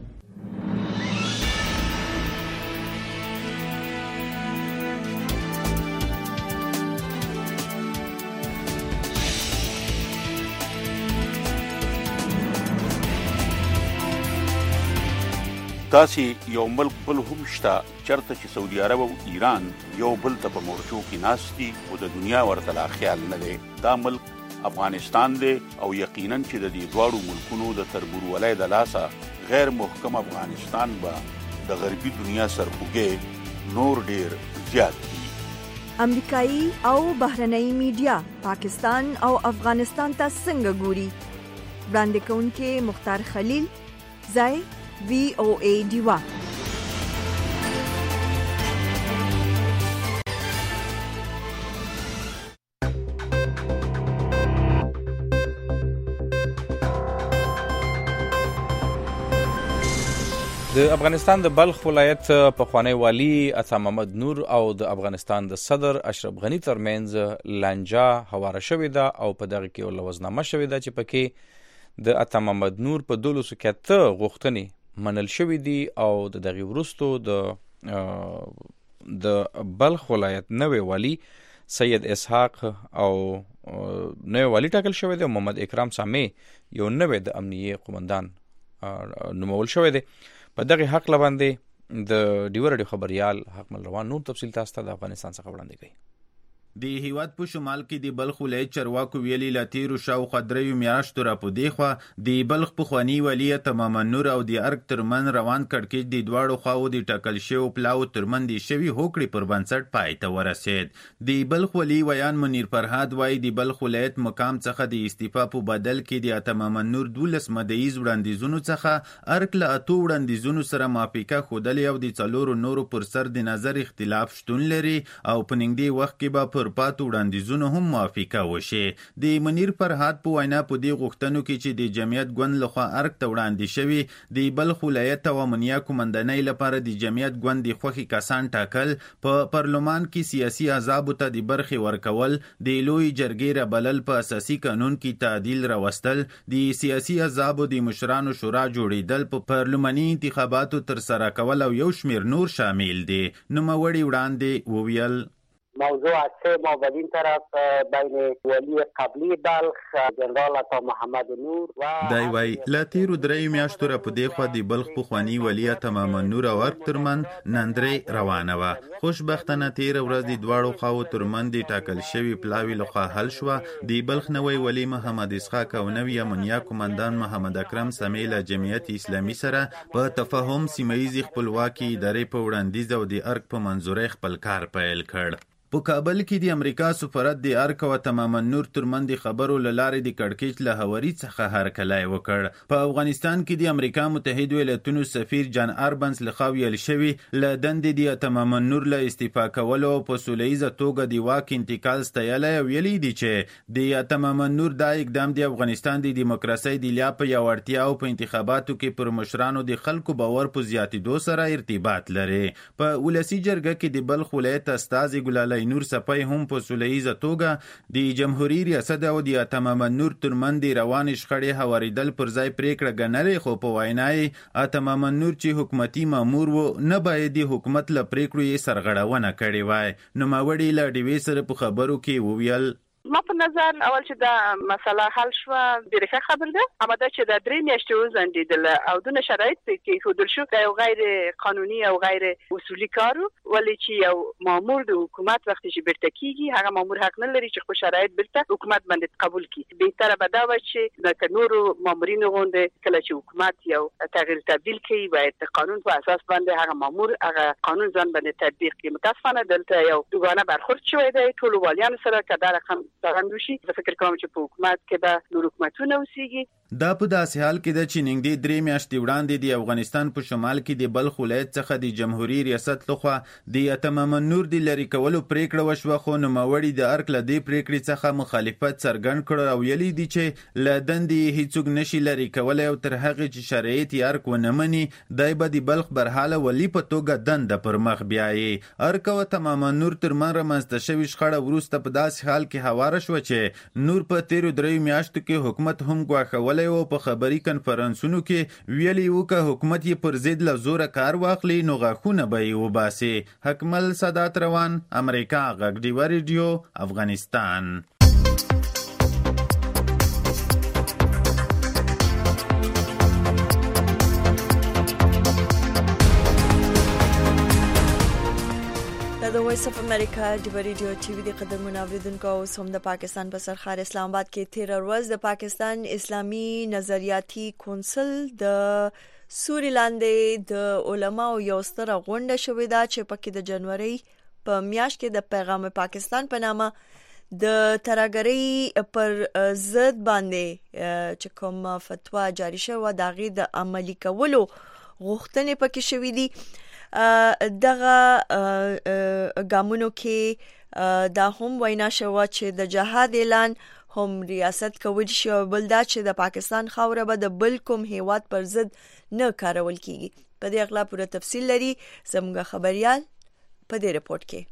داسې یو ملک بل هم شته چېرته چې سعودي عرب او ایران یو بل ته په مورچو کې ناست دي او د دنیا ورته لا خیال نه دی. دا ملک افغانستان دی او یقینا چې د دې دواړو ملکونو د تربورولۍ د لاسه غیر محکم افغانستان به د غربي دنیا سرخوږی نور ډیر زیات دي. امریکایي او بهرنۍ میډیا پاکستان او افغانستان ته څنګه ګوري؟ وړاندې کوونکې مختار خلیل، ځای وی او ای ډیوا. د افغانستان د بلخ ولایت پخوانی والی عطا محمد نور او د افغانستان د صدر اشرف غنی ترمنځ لانجه هواره شوې ده، او په دغه کې یو لوزنامه شوې ده چې پکې د عطا محمد نور په دولسو کې اته غوښتنې منل شوی دي، او د دغه وروستو د د بلخ ولایت نوی والی سید اسحاق او نوی والی ټاکل شوی دی، محمد اکرام سامي یو نوی د امنیه قومندان نومول شوی دی. په دغه حق لباندې د ډیو رادیو خبريال حکمل روان نور تفصیل تاسو ته د افغانستان څخه وړاندې کوي. د هیواد په شمال کې د بلخ ولایت چرواکو ویلي لا تیرو شاوخوا دریو میاشتو را په دې خوا د بلخ پخواني والي عطا محمد نور او د ارګ ترمن روان کړکېچ د دواړو خواو د ټاکل شویو پلاو ترمن د شوي هوکړې پر بنسټ پای ته ورسېد. د بلخ والي ویان منیر فرهاد وایي د بلخ ولایت مقام څخه د استعفا په بدل کې د عطا محمد نور دولس مدعیز وړاندیزونو څخه ارګ له اتو وړاندیزونو سره موافقه ښودلې او د څلورو نورو پر سر د نظر اختلاف شتون لري او په نږدې وخت کې به پر پاتو وړاندیزونو هم موافقه وشي. د منیر فرهاد په وینا په دې غوښتنو کې چې د جمعیت ګوند لخوا ارګ ته وړاندې شوي د بلخ ولایت او امنیه قومندانۍ لپاره د جمعیت ګوند د خوښې کسان ټاکل، په پارلمان کې سیاسي احزابو ته د برخې ورکول، د لوی جرګې رابلل، په اساسي قانون کې تعدیل راوستل، د سیاسي احزابو د مشرانو شورا جوړېدل، په پارلماني انتخاباتو ترسره کول او یو شمېر نور شامل دي. نوموړي وړاندې وویل موضوع سه مابدین طرف بین ولی قبلی بلخ جنرال عطا محمد نور و دای وای لا تیرو درې میاشتو را په دی خو د بلخ پخوانی ولی عطا محمد نور او ارګ ترمن نندرې روانه و. خوشبختانه تیر ورځ د دواړو خواو ترمن د ټاکل شوی پلاوی لخوا حل شو. د بلخ نوی ولی محمد اسحاق او نوی امنیه قومندان محمد اکرم سمیل جمعیت اسلامي سره په تفاهم سیمه ییز خپلواکي ادارې په وړاندیز او د ارګ په منځوري خپل کار پیل کړ. په کابل کې د امریکا سفارت د ارک او تماما نور ترمن د خبرو لاره د کړکېچ له هواري څخه هرکلی وکړ. په افغانستان کې د امریکا متحده ایالاتونو سفیر جان اربنز لخوا ویل شوي له دندې د تماما نور له استعفا کولو په سوله ییزه توګه د واک انتقال ستایلی او ویلي دي چې د تماما نور دا اقدام د افغانستان د دیموکراسۍ د لا پیاوړتیا او په انتخاباتو کې پر مشرانو د خلکو باور په زیاتېدو سره ارتباط لري. په ولسي جرګه کې د بلخ ولایت استازي ګلالۍ نور سپی هم په سوله ییزه توګه د جمهوریت ریاست او د تماما نور ترمن د روانې شخړې هوارېدل پر ځای پریکړه ګڼلې، خو په وینا یې تماما نور چې حکومتي مامور و نه باید د حکومت له پریکړو یې سرغړونه کړې وای. نوموړي له ډیوې سره په خبرو کې وویل ما په نظر اول چې دا مسله حل شوه ډېره ښه خبره ده، اما دا چې د درې میاشتې وځنډېدله او دونه شرایط پکې ایښودل شو دا یو غیر قانوني او غیر اصولي کار و، ولې چې یو مامور د حکومت وختې چې بیرته کېږي هغه مامور حق نه لري چې خپل شرایط بیرته حکومت باندې قبول کړي. بهتره به دا وه چې لکه نورو مامورینو غوندې کله چې حکومت یو تغییر تبدیل کوي باید د قانون په اساس باندې هغه مامور هغه قانون ځان باندې تطبیق کړي. متاسفانه دلته یو دوګانه برخورد شوی دی ټولو والیانو سره که دا رقم څرګند شي. زه فکر کوم چې په حکومت کې به نور حکومتونه اوسېږي. دا په داسې حال کې ده چې نږدې درې میاشتې وړاندې د افغانستان په شمال کې د بلخ ولایت څخه د جمهوریت ریاست لخوا د تماما نور د لرې کولو پریکړه وشوه، خو نوموړي د ارک له دې پریکړې څخه مخالفت څرګند کړ او ویلي دي چې له دندې هیڅوک نشي لرې کولی او تر هغې چې شرایط یې ارک ونه مني دی به د بلخ برحاله ولي په توګه دنده پر مخ بیایي. ارک او تماما نور ترمن رامنځته شوې شخړه وروسته په داسې حال کې هواره شوه چې نور په تیرو دریو میاشتو کې حکومت هم ګواښولی و. په خبري کنفرانسونو کې ویلي و که حکومت یې پر ضد له زوره کار واخلي نو غاښونه به یې وباسي. حکمل سادات روان، امریکا غږ ډیوه ریډیو، افغانستان. د وایس اف امریکا ډیوه ریډیو ټي وي د قدرمنو اوریدونکو اوس هم د پاکستان په سرخار اسلام آباد کې تیر ورځ د پاکستان اسلامي نظریاتي کونسل د سوري لاندې د علماو یو ستره غونډه شوې ده چې پکې د جنوري په میاشت کې د پیغام پاکستان په نامه د ترهګرۍ پر ضد باندې چې کوم فتوا جاری شوه د هغې د عملي کولو غوښتنې پکې شوې دي. دغه ګامونو کې دا هم وینا شوه چې د جهاد اعلان هم ریاست کولی شي او بل دا چې د پاکستان خاوره به د بل کوم هیواد پر ضد نه کارول کیږي. په دې اړه پوره تفصیل لري زموږ خبريال په دې رپورت کې.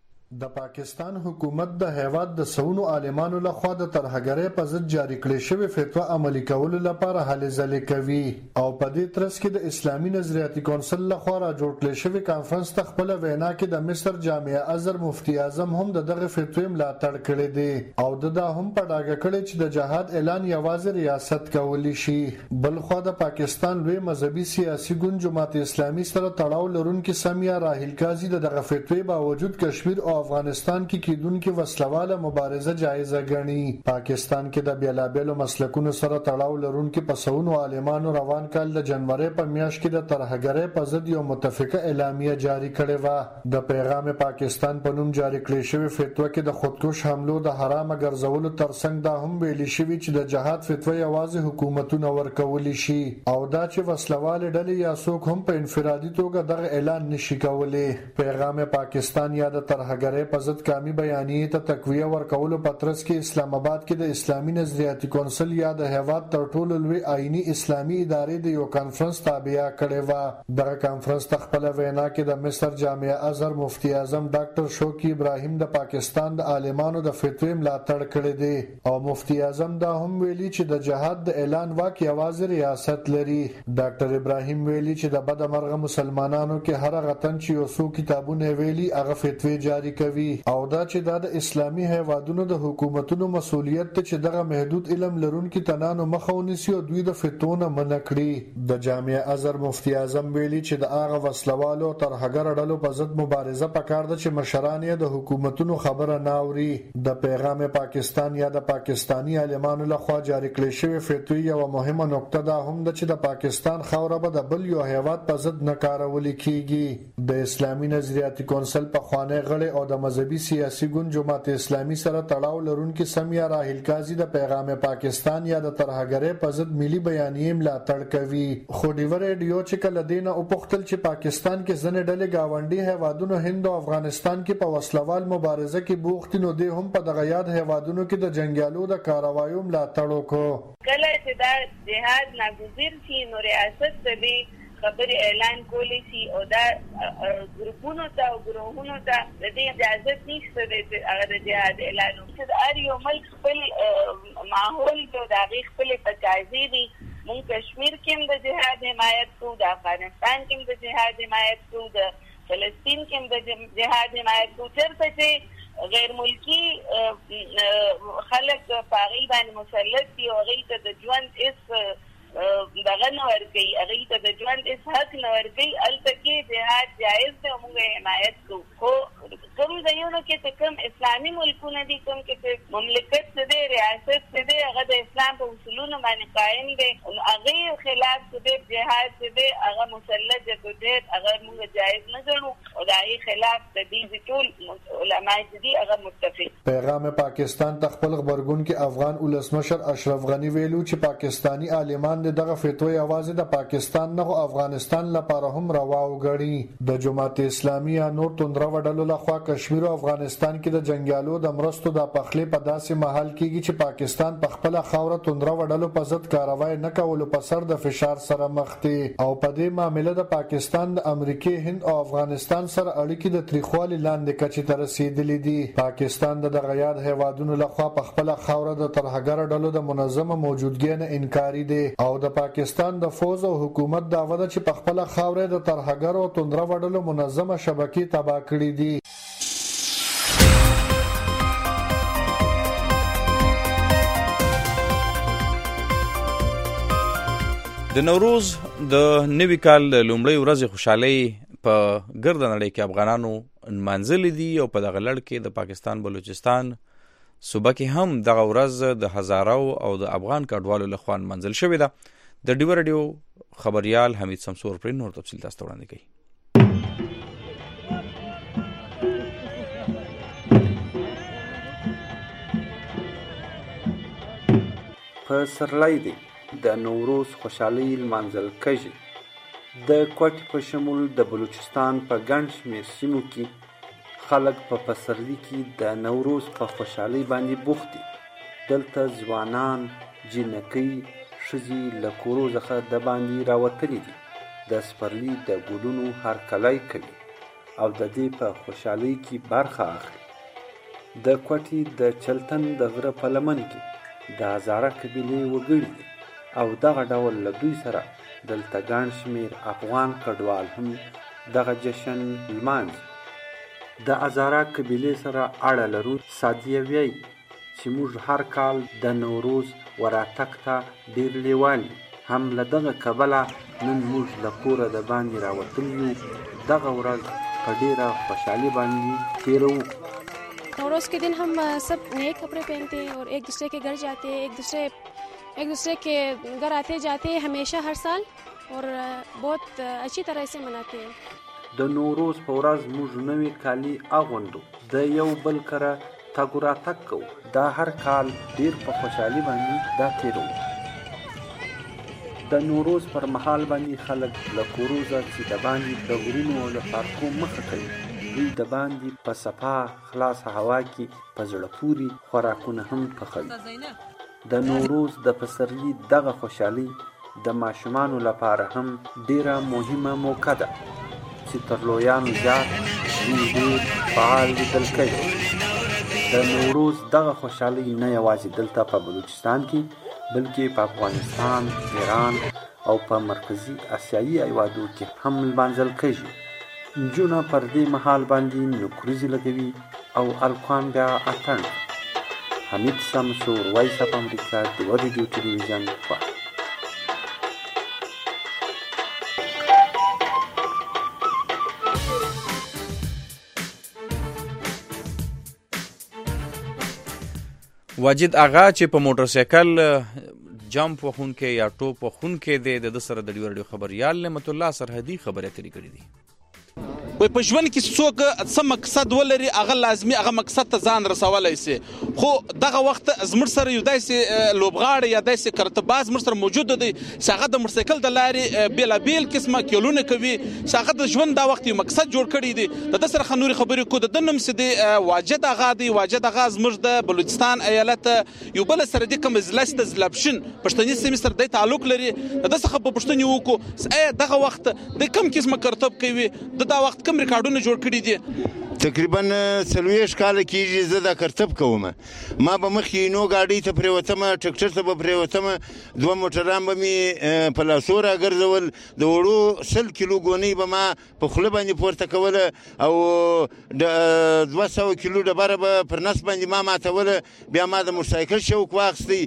د پاکستان حکومت د هیواد د سونو عالمانو لخوا د ترهګرۍ په ضد جاری کړې شوې فتوا عملي کولو لپاره هلې ځلې کوي او په دې ترڅ کې د اسلامي نظریاتي کونسل لخوا را جوړ کړل شوی کانفرنس ته خپل وینا کې د مصر جامع ازهر مفتی اعظم هم د دغه فتوی ملاتړ کړی دی او د دا هم په ډاګه کړی چې د جهاد اعلان یوازې ریاست کولی شي. بل خو د پاکستان لوی مذهبي سیاسي ګوند جماعت اسلامي سره تړاو لرونکي سمیه راهیل قاضي د دغه فتوی باوجود کشمیر او افغانستان کې کیدونکو وسلواله مبارزه جایزه ګڼي. پاکستان کې د بیلابېلو مسلکونو سره تړاو لرونکي پسونو عالمانو روان کال د جنوري په میاشت کې د ترهګرۍ په ضد یو متفقه اعلامیه جاری کړې و. د پیغام پاکستان په نوم جاری کړې شوی فتوا کې د خودکش حملو د حرام ګرځولو ترڅنګ دا هم ویلي شوی چې د جهاد فتوا یوازې حکومتونه ورکول شي او دا چې وسلواله ډلې یا څوک هم په انفرادي توګه دغه اعلان نشي کولای. پیغام پاکستان یا د ترهګرۍ په ضد قومي بیانیې ته تقویه ورکولو په ترڅ کې اسلام آباد کې د اسلامي نظریاتي کونسل یا د هیواد تر ټولو لوی آئینی اسلامي ادارې د یو کانفرنس تابعیا کړې و. دغه کانفرنس ته خپل وینا کې د مصر جامع ازهر مفتی اعظم ډاکټر شوقي ابراهیم د پاکستان د عالمانو د فتوی ملاتړ کړی دی او مفتی اعظم دا هم ویلي چې د جهاد د اعلان واک یوازې ریاست لري. ډاکټر ابراهیم ویلي چې د بدمرغه مسلمانانو کې هر غتن چې یو څو کتابونه ویلي هغه فتوی جاری کوي او دا چې دا د اسلامي هیوادونو د حکومتونو مسؤلیت ته چې دغه محدود علم لرونکي تنانو مخاوني سي او دوی د فتوونه منع کړي. د جامع ازهر مفتی اعظم ویلي چې د هغه وسلوالو ترهګر ډلو په ضد مبارزه پکار ده چې مشران یې د حکومتونو خبره نه اوري. د پیغام پاکستان یا د پاکستانی عالمانو لخوا جاری کړل شوی فتوی یو مهمه نقطه ده هم ده چې د پاکستان خاوره به د بل یو هیواد په ضد نه کارول کیږي. د اسلامي نظریاتي کونسل په خوانه غړي او د مذهبي سیاسي ګوند جماعت اسلامي سره تړاو لرونکي سمیه راهیل قاضي د پیغام پاکستان یا د ترهګرۍ په ضد ملي بیانیه ملاتړ کوي. خو ډیور ریډیو چې کله دینه او پختل چې پاکستان کې ځنې ډلې گاونډي هیوادونو هند او افغانستان کې په وسلوال مبارزه کې بوخت نو دي هم په دغه یاد هیوادونو کې د جنگیالو د کاروایو ملاتړ وکړو. کله چې دا جهاد ناګزیر شي نو ریاست دې خبر اعلان کولی شي او دا ګروپونو ته او ګروهونو ته د دې اجازه نشته چې هغه د جهاد اعلان وکړي. د هر یو ملک خپل ماحول او د هغې خپلې تقاضې دي. موږ کشمیر کې هم د جهاد حمایت کوو، د افغانستان کې هم د جهاد حمایت کوو، د فلسطین کې هم د جهاد حمایت کوو. چېرته چې غیر ملکي خلک په هغې باندې مسلط دي او هغې ته د ژوند هېڅ دغه نه ورکوي، هغې ته د ژوند هېڅ حق نه ورکوي، هلته کې جهاد جایز دی او موږ یې حمایت کوو. خو کوم ځایونو کې چې کوم اسلامي ملکونه دي، کوم کې چې مملکت څه دی، ریاست څه دی، هغه د اسلام په اصولونو باندې قایم دی، هغې خلاف څه دی جهاد څه دی، هغه مسلط جدوجهد هغه موږ جایز نه ګڼو او د هغې خلاف د دې ټول علما چې دي هغه متفق. پیغام پاکستان ته خپل غبرګون کې افغان ولسمشر اشرف غني ویلو چې پاکستانی عالمان دغه فتوی اواز د پاکستان نه او افغانستان لپاره هم روا وګڼي. د جماعت اسلامي یا نور توندره وډلو لخوا کشمیر او افغانستان کې د جنگیالو د مرستو د پخلې په داسې محل کېږي چې پاکستان په خپل خاوره توندره وډلو په ضد کاروای نه کولو په سر د فشار سره مخ دي او په دې معاملې د پاکستان د امریکای، هند او افغانستان سره اړیکې د تریخوالي لاندې کچې ته رسیدلې دي. پاکستان د دغه یاد هیوادونو لخوا په خپل خاوره د ترهګر ډلو د منظمه موجودګۍ نه انکاري دي او د پاکستان د فوج او حکومت دعوه ده چې په خپل خاوره د ترهګر او توندره وډلو منظمه شبکې تباه کړې دي. د نوروز د نوي کال لومړۍ ورځې خوشحالۍ په ګرده نړۍ کې افغانانو نمانځلې دي او په دغه لړ کې د پاکستان بلوچستان صوبه کې هم دغه ورځ د هزارو او د افغان کډوالو لخوا نمانځل شوې ده. د ډیو رادیو خبريال حمید سمسور پر نور تفصیل تاسو ته وړاندې کوي. په سرلای دی د نوروز خوشحالۍ لمانځل کېږي. د کوټې په شمول د بلوچستان په ګڼ شمېر سیمو کې خلک په پسرلي کې د نوروز په خوشحالۍ باندې بوخت دي. دلته ځوانان، جینکۍ، ښځې له کورو څخه د باندې راوتلي دي، د سپرلي د ګلونو هرکلی کوي او د دې په خوشحالۍ کې برخه اخلي. د کوټې د چلتن د غره په لمن کې د هزاره قبیلې وګړي دي او دغه ډول له دوی سره دلته ګڼ شمېر افغان کډوال هم دغه جشن لمانځي. د هزاره قبیلې سره اړه لرو سادیه وایي چې موږ هر کال د نوروز وراتګ ته ډېر لیوال هم له دغه کبله نن موږ له کوره د باندې راوتلي یو. دغه ورځ په ډېره خوشحالي باندې تېروو. नौरोज के दिन हम सब नए कपड़े पहनते हैं और एक दूसरे के घर जाते हैं, एक दूसरे एक दूसरे के घर आते जाते हैं हमेशा हर साल और बहुत अच्छी तरह से मनाते हैं. د نوروز په ورځ موږ نوي کالي اغوندو، د یو بل کره تګ راتګ کوو. دا هر کال ډېر په خوشحالي باندې دا تېروو. د نوروز پر مهال باندې خلک له کورو ځي چې د باندې د غرونو او له پارکو مخه کوي. دوی د باندې په صفا خلاصه هوا کې په زړه پورې خوراکونه هم پخوي. د نوروز د پسرلي دغه خوشحالي د ماشومانو لپاره هم ډیره مهمه موقع ده چې تر لویانو زیات دوی ډېر فعال لیدل کوي. د نوروز دغه خوشحالي نه یوازې دلته په بلوچستان کې بلکې په افغانستان، ایران او په مرکزي اسیایي هیوادو کې هم لمانځل کېږي. نجونه پر دې مهال باندې نوکریزې لګوي او الکوان بیا اتڼ. حمید سمسور، وایس اف امریکا، ډیو رادیو ټلویزیون خوا. واجد آغا چې په موټر سایکل جمپ وخونکې یا ټوپ وخونکې دی، د سره د ډیو رادیو خبريال نعمت الله سرحدي خبرې اترې کړې دي. وای په ژوند کې څوک څه مقصد ولري هغه لازمي هغه مقصد ته ځان رسولی سي خو دغه وخت زموږ سره یو داسې لوبغاړی یا داسې کرتباز موږ سره موجود دی چې هغه د موټرسایکل د لارې بېلابېل قسمه کیلونه کوي چې هغه د ژوند دا وخت یو مقصد جوړ کړی دی د ده سره ښه نورې خبرې کوو د ده نوم چې دی واجد اغا دی واجد اغا زموږ د بلوچستان ایالت یو بله سره دی کوم اجلاس د زلپشن پښتني سیمې سره دی تعلق لري د ده څخه په پوښتنې وکړو ایا دغه وخت د کوم قسمه کرتب کوي د دا وخت کوم ریکارډونه جوړ کړي دي تقریبا څلوېښت کاله کېږي زه دا کرتب کوم ما به مخکې نو ګاډۍ ته پرېوتم ټکټر ته به پرېوتم دوه موټران به مې په لاسو راګرځول د وړو سل کیلو ګونۍ به ما په خوله باندې پورته کوله او د دوه سوه کیلو ډبره به پر نس باندې ما ماتوله بیا ما د موټرسایکل شوق واخیستی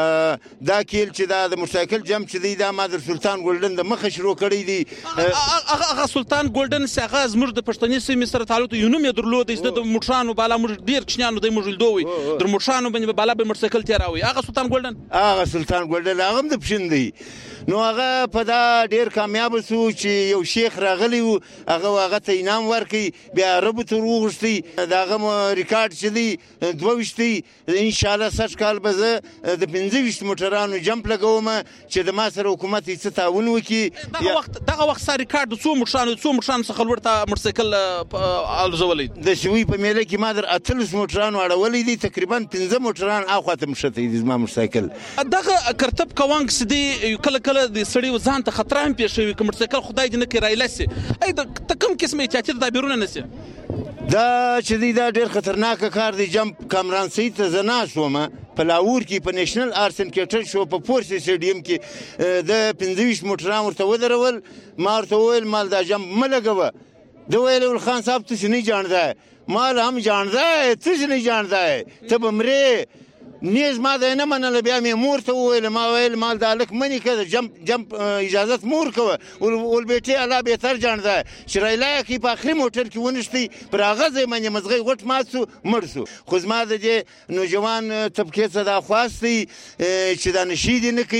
دا کیل چې دا د موټرسایکل جمپ چې دی دا ما د سلطان ګولډن د مخه شروع کړی دی هغه سلطان ګولډن چې هغه زموږ د پښتني سیمې سره تعلق یو نوم یې درلود چې د موټرانو بالا موږ ډېر کوچنیانو دی موږ لیدو وي د موټرانو باندې بالا به موټرسایکل تېراوي هغه سلطان ګولډن هغه سلطان ګولډن هغه هم د پښین دی نو هغه په دا ډېر کامیابه سو چې یو شیخ راغلی و هغه هغه ته انعام ورکړي بیا عربو ته وغوښتي د هغه ریکارډ چې دی دوه ویشت دی انشاءالله سږ کال به زه د پنځه ویشت موټرانو جمپ لګوم چې د ما سره حکومت یې څه تعاون وکړي دغه وخت دغه وخت ستا ریکارډ د څو موټرانو څو موټرانو څخه لوړ ته موټرسایکل الوزولی د شوي په میله کې ما در اتلس موټرانو اړولی دي تقریبا پنځه موټران اخوا ته مښتی دي زما موټرسایکل دغه کرتب کوونک چې دی کله کله د سړي ځان ته خطر هم پېښوي که موټرسایکل خدای دې نه کړي رایله سي ای ته کوم قسم احتیاطي تدابیرونه نیسي دا چې دی دا ډېر خطرناکه کار دی جمپ کامران سعید ته زه ناست وم په لاهور کې په نیشنل آرټس اینډ کلچر شو په فورس سټیډیم کې د پنځه ویشت موټران ورته ودرول ما ورته وویل مال دا جمپ مه لګوه ده ویل خان صاحب تو نہیں جانتا ہے مال هم جانتا ہے تو نہیں جانتا ہے ته به مرې نیز ما دا نه منله بیا مې مور ته وویل ما ویل مال دا هلک منې که جمپ جمپ اجازت مور کوه ول بیټې الله بهتر جانتا ہے چې رایلا کې په آخري موټر کې ونښتي پر هغه ځای باندې مزغی غټ مات سو مړ سو خو زما د دې نوجوان طبقې څخه دا خواست دی چې دا نشي دې نه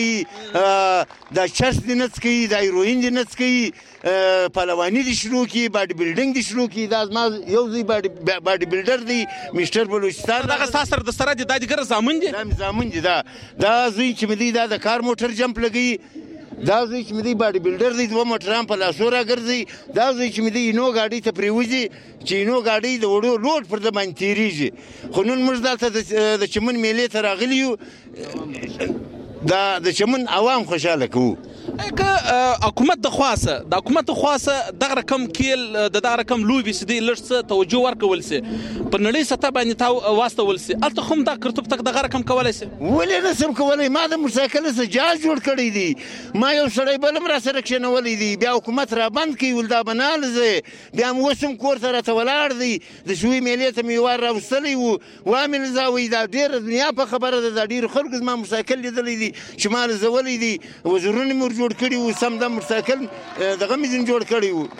کوي دا چرس دې نه څکوي دا هیروین دې نه څکوي پهلواني دې شروع کړي باډي بلډینګ دې شروع کړي دا زما یو ځای باډي بلډر دی میسټر بلوچستان دغه ستا سره د سره دي دا دې ګره زامن دي دا مې زامن دي دا دا زوی چې مې دی دا د کار موټر جمپ لګوي دا زوی چې مې دی باډي بلډر دی دوه موټران په لاسو راګرځي دا زوی چې مې دی انو ګاډۍ ته پرېوځي چې انو ګاډۍ د وړو لوډ پر ده باندې تېرېږي خو نن موږ دلته د چمن میلې ته راغلي یو دا د چمن عوام خوشحاله کوو که حکومت د خواسه د حکومت د خواسه دغه رقم کیل د دغه رقم لوبي سي دی لږ څه توجه ورکول سي په نړۍ سطح باندې تا واستول سي الته هم دا کرتب تک دغه رقم کولای سي ولې نه سم کولای ما د موټرسایکل سره جاز جوړ کړی دی ما یو سړی بلم را سره کښېنولی دی بیا حکومت را بند کوي ول دا بنال زه بیا م اوس هم کور ته راته ولاړ دی د شوي میلې ته مې وار راوستلی و وامې لزاوی دا ډېره دنیا په خبره ده دا ډېرو خلکو زما موټرسایکل لیدلی دی چې ما لزولی دی وزرونه مې ور جوړ کړي وو سم دا موټرسایکل دغه مې ځینې جوړ کړی وو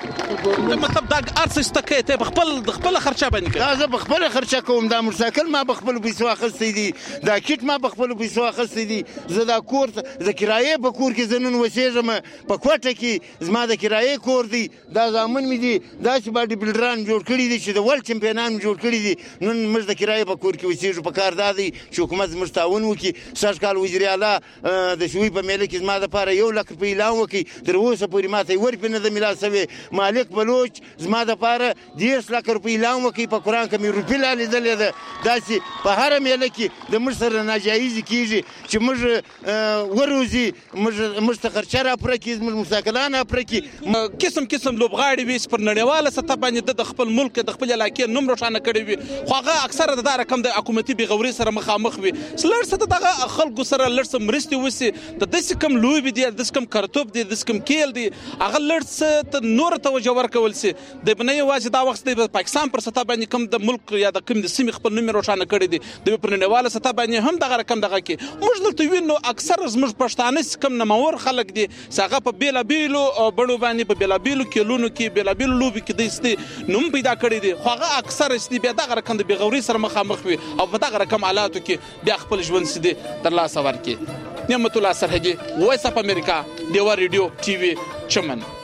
مطلب دا هر څه شته کوې ته په خپل د خپله خرچه باندې کوې دا زه په خپله خرچه کوم دا موټرسایکل ما په خپلو پیسو اخیستی دي دا کیټ ما په خپلو پیسو اخیستی دي زه دا کور د کرایې په کور کې زه نن اوسېږم په کوټه کې زما د کرایې کور دی دا زامن مې دي داسې باډي بلډران جوړ کړي دي چې د ورلډ چمپیانان مې جوړ کړي دي نن موږ د کرایې په کور کې اوسېږو په کار دا دی چې حکومت زموږ تعاون وکړي سږ کال وزیر اعلی د شوي په میله کې زما دپاره یو لک روپۍ اعلان وکړي تر اوسه پورې ما ته یې ورپې نه ده میلاد سوې مالک بلوچ زما دپاره دېرش لکه روپۍ اعلان وکړي په قرآن کې مې روپۍ لا لیدلې ده داسې په هره میله کې د موږ سره ناجایزې کېږي چې موږ وروځي موږ ته خرچه را پوره کړي زموږ موټرسایکلان را پوره کړي قسم قسم لوبغاړي وي چې پر نړیواله سطح باندې د خپل ملک د خپل علاقې نوم روښانه کړی وي خو هغه اکثره د دا رقم د حکومتي بېغورۍ سره مخامخ وي لږ څه د دغه خلکو سره لږ څه مرستې وسي د داسې کوم لوبې دي داسې کوم کرتوب دی داسې کوم کیل دی هغه لږ څه ته نوره توجه ورکول سي د نه یوازې دا وخت د پاکستان پر سطح باندې کوم د ملک یا د کوم د سیمې خپل نوم روښانه کړی دی د پر نړیواله سطح باندې هم دغه رقم دغه کې موږ دلته وینو اکثر زموږ پښتانه چې کوم نمور خلک دي چې هغه په بېلابېلو بڼو باندې په بېلابېلو کیلونو کې بېلابېلو لوبو کې داسې نوم پیدا کړی دی خو هغه اکثر چې بیا دغه رقم د بېغورۍ سره مخامخ وي او په دغه رقم حالاتو کې بیا خپل ژوند چې دی ترلاسه ورکړي نعمت الله سرحدي وایس اف امریکا ډیوا ریډیو ټي وي چمن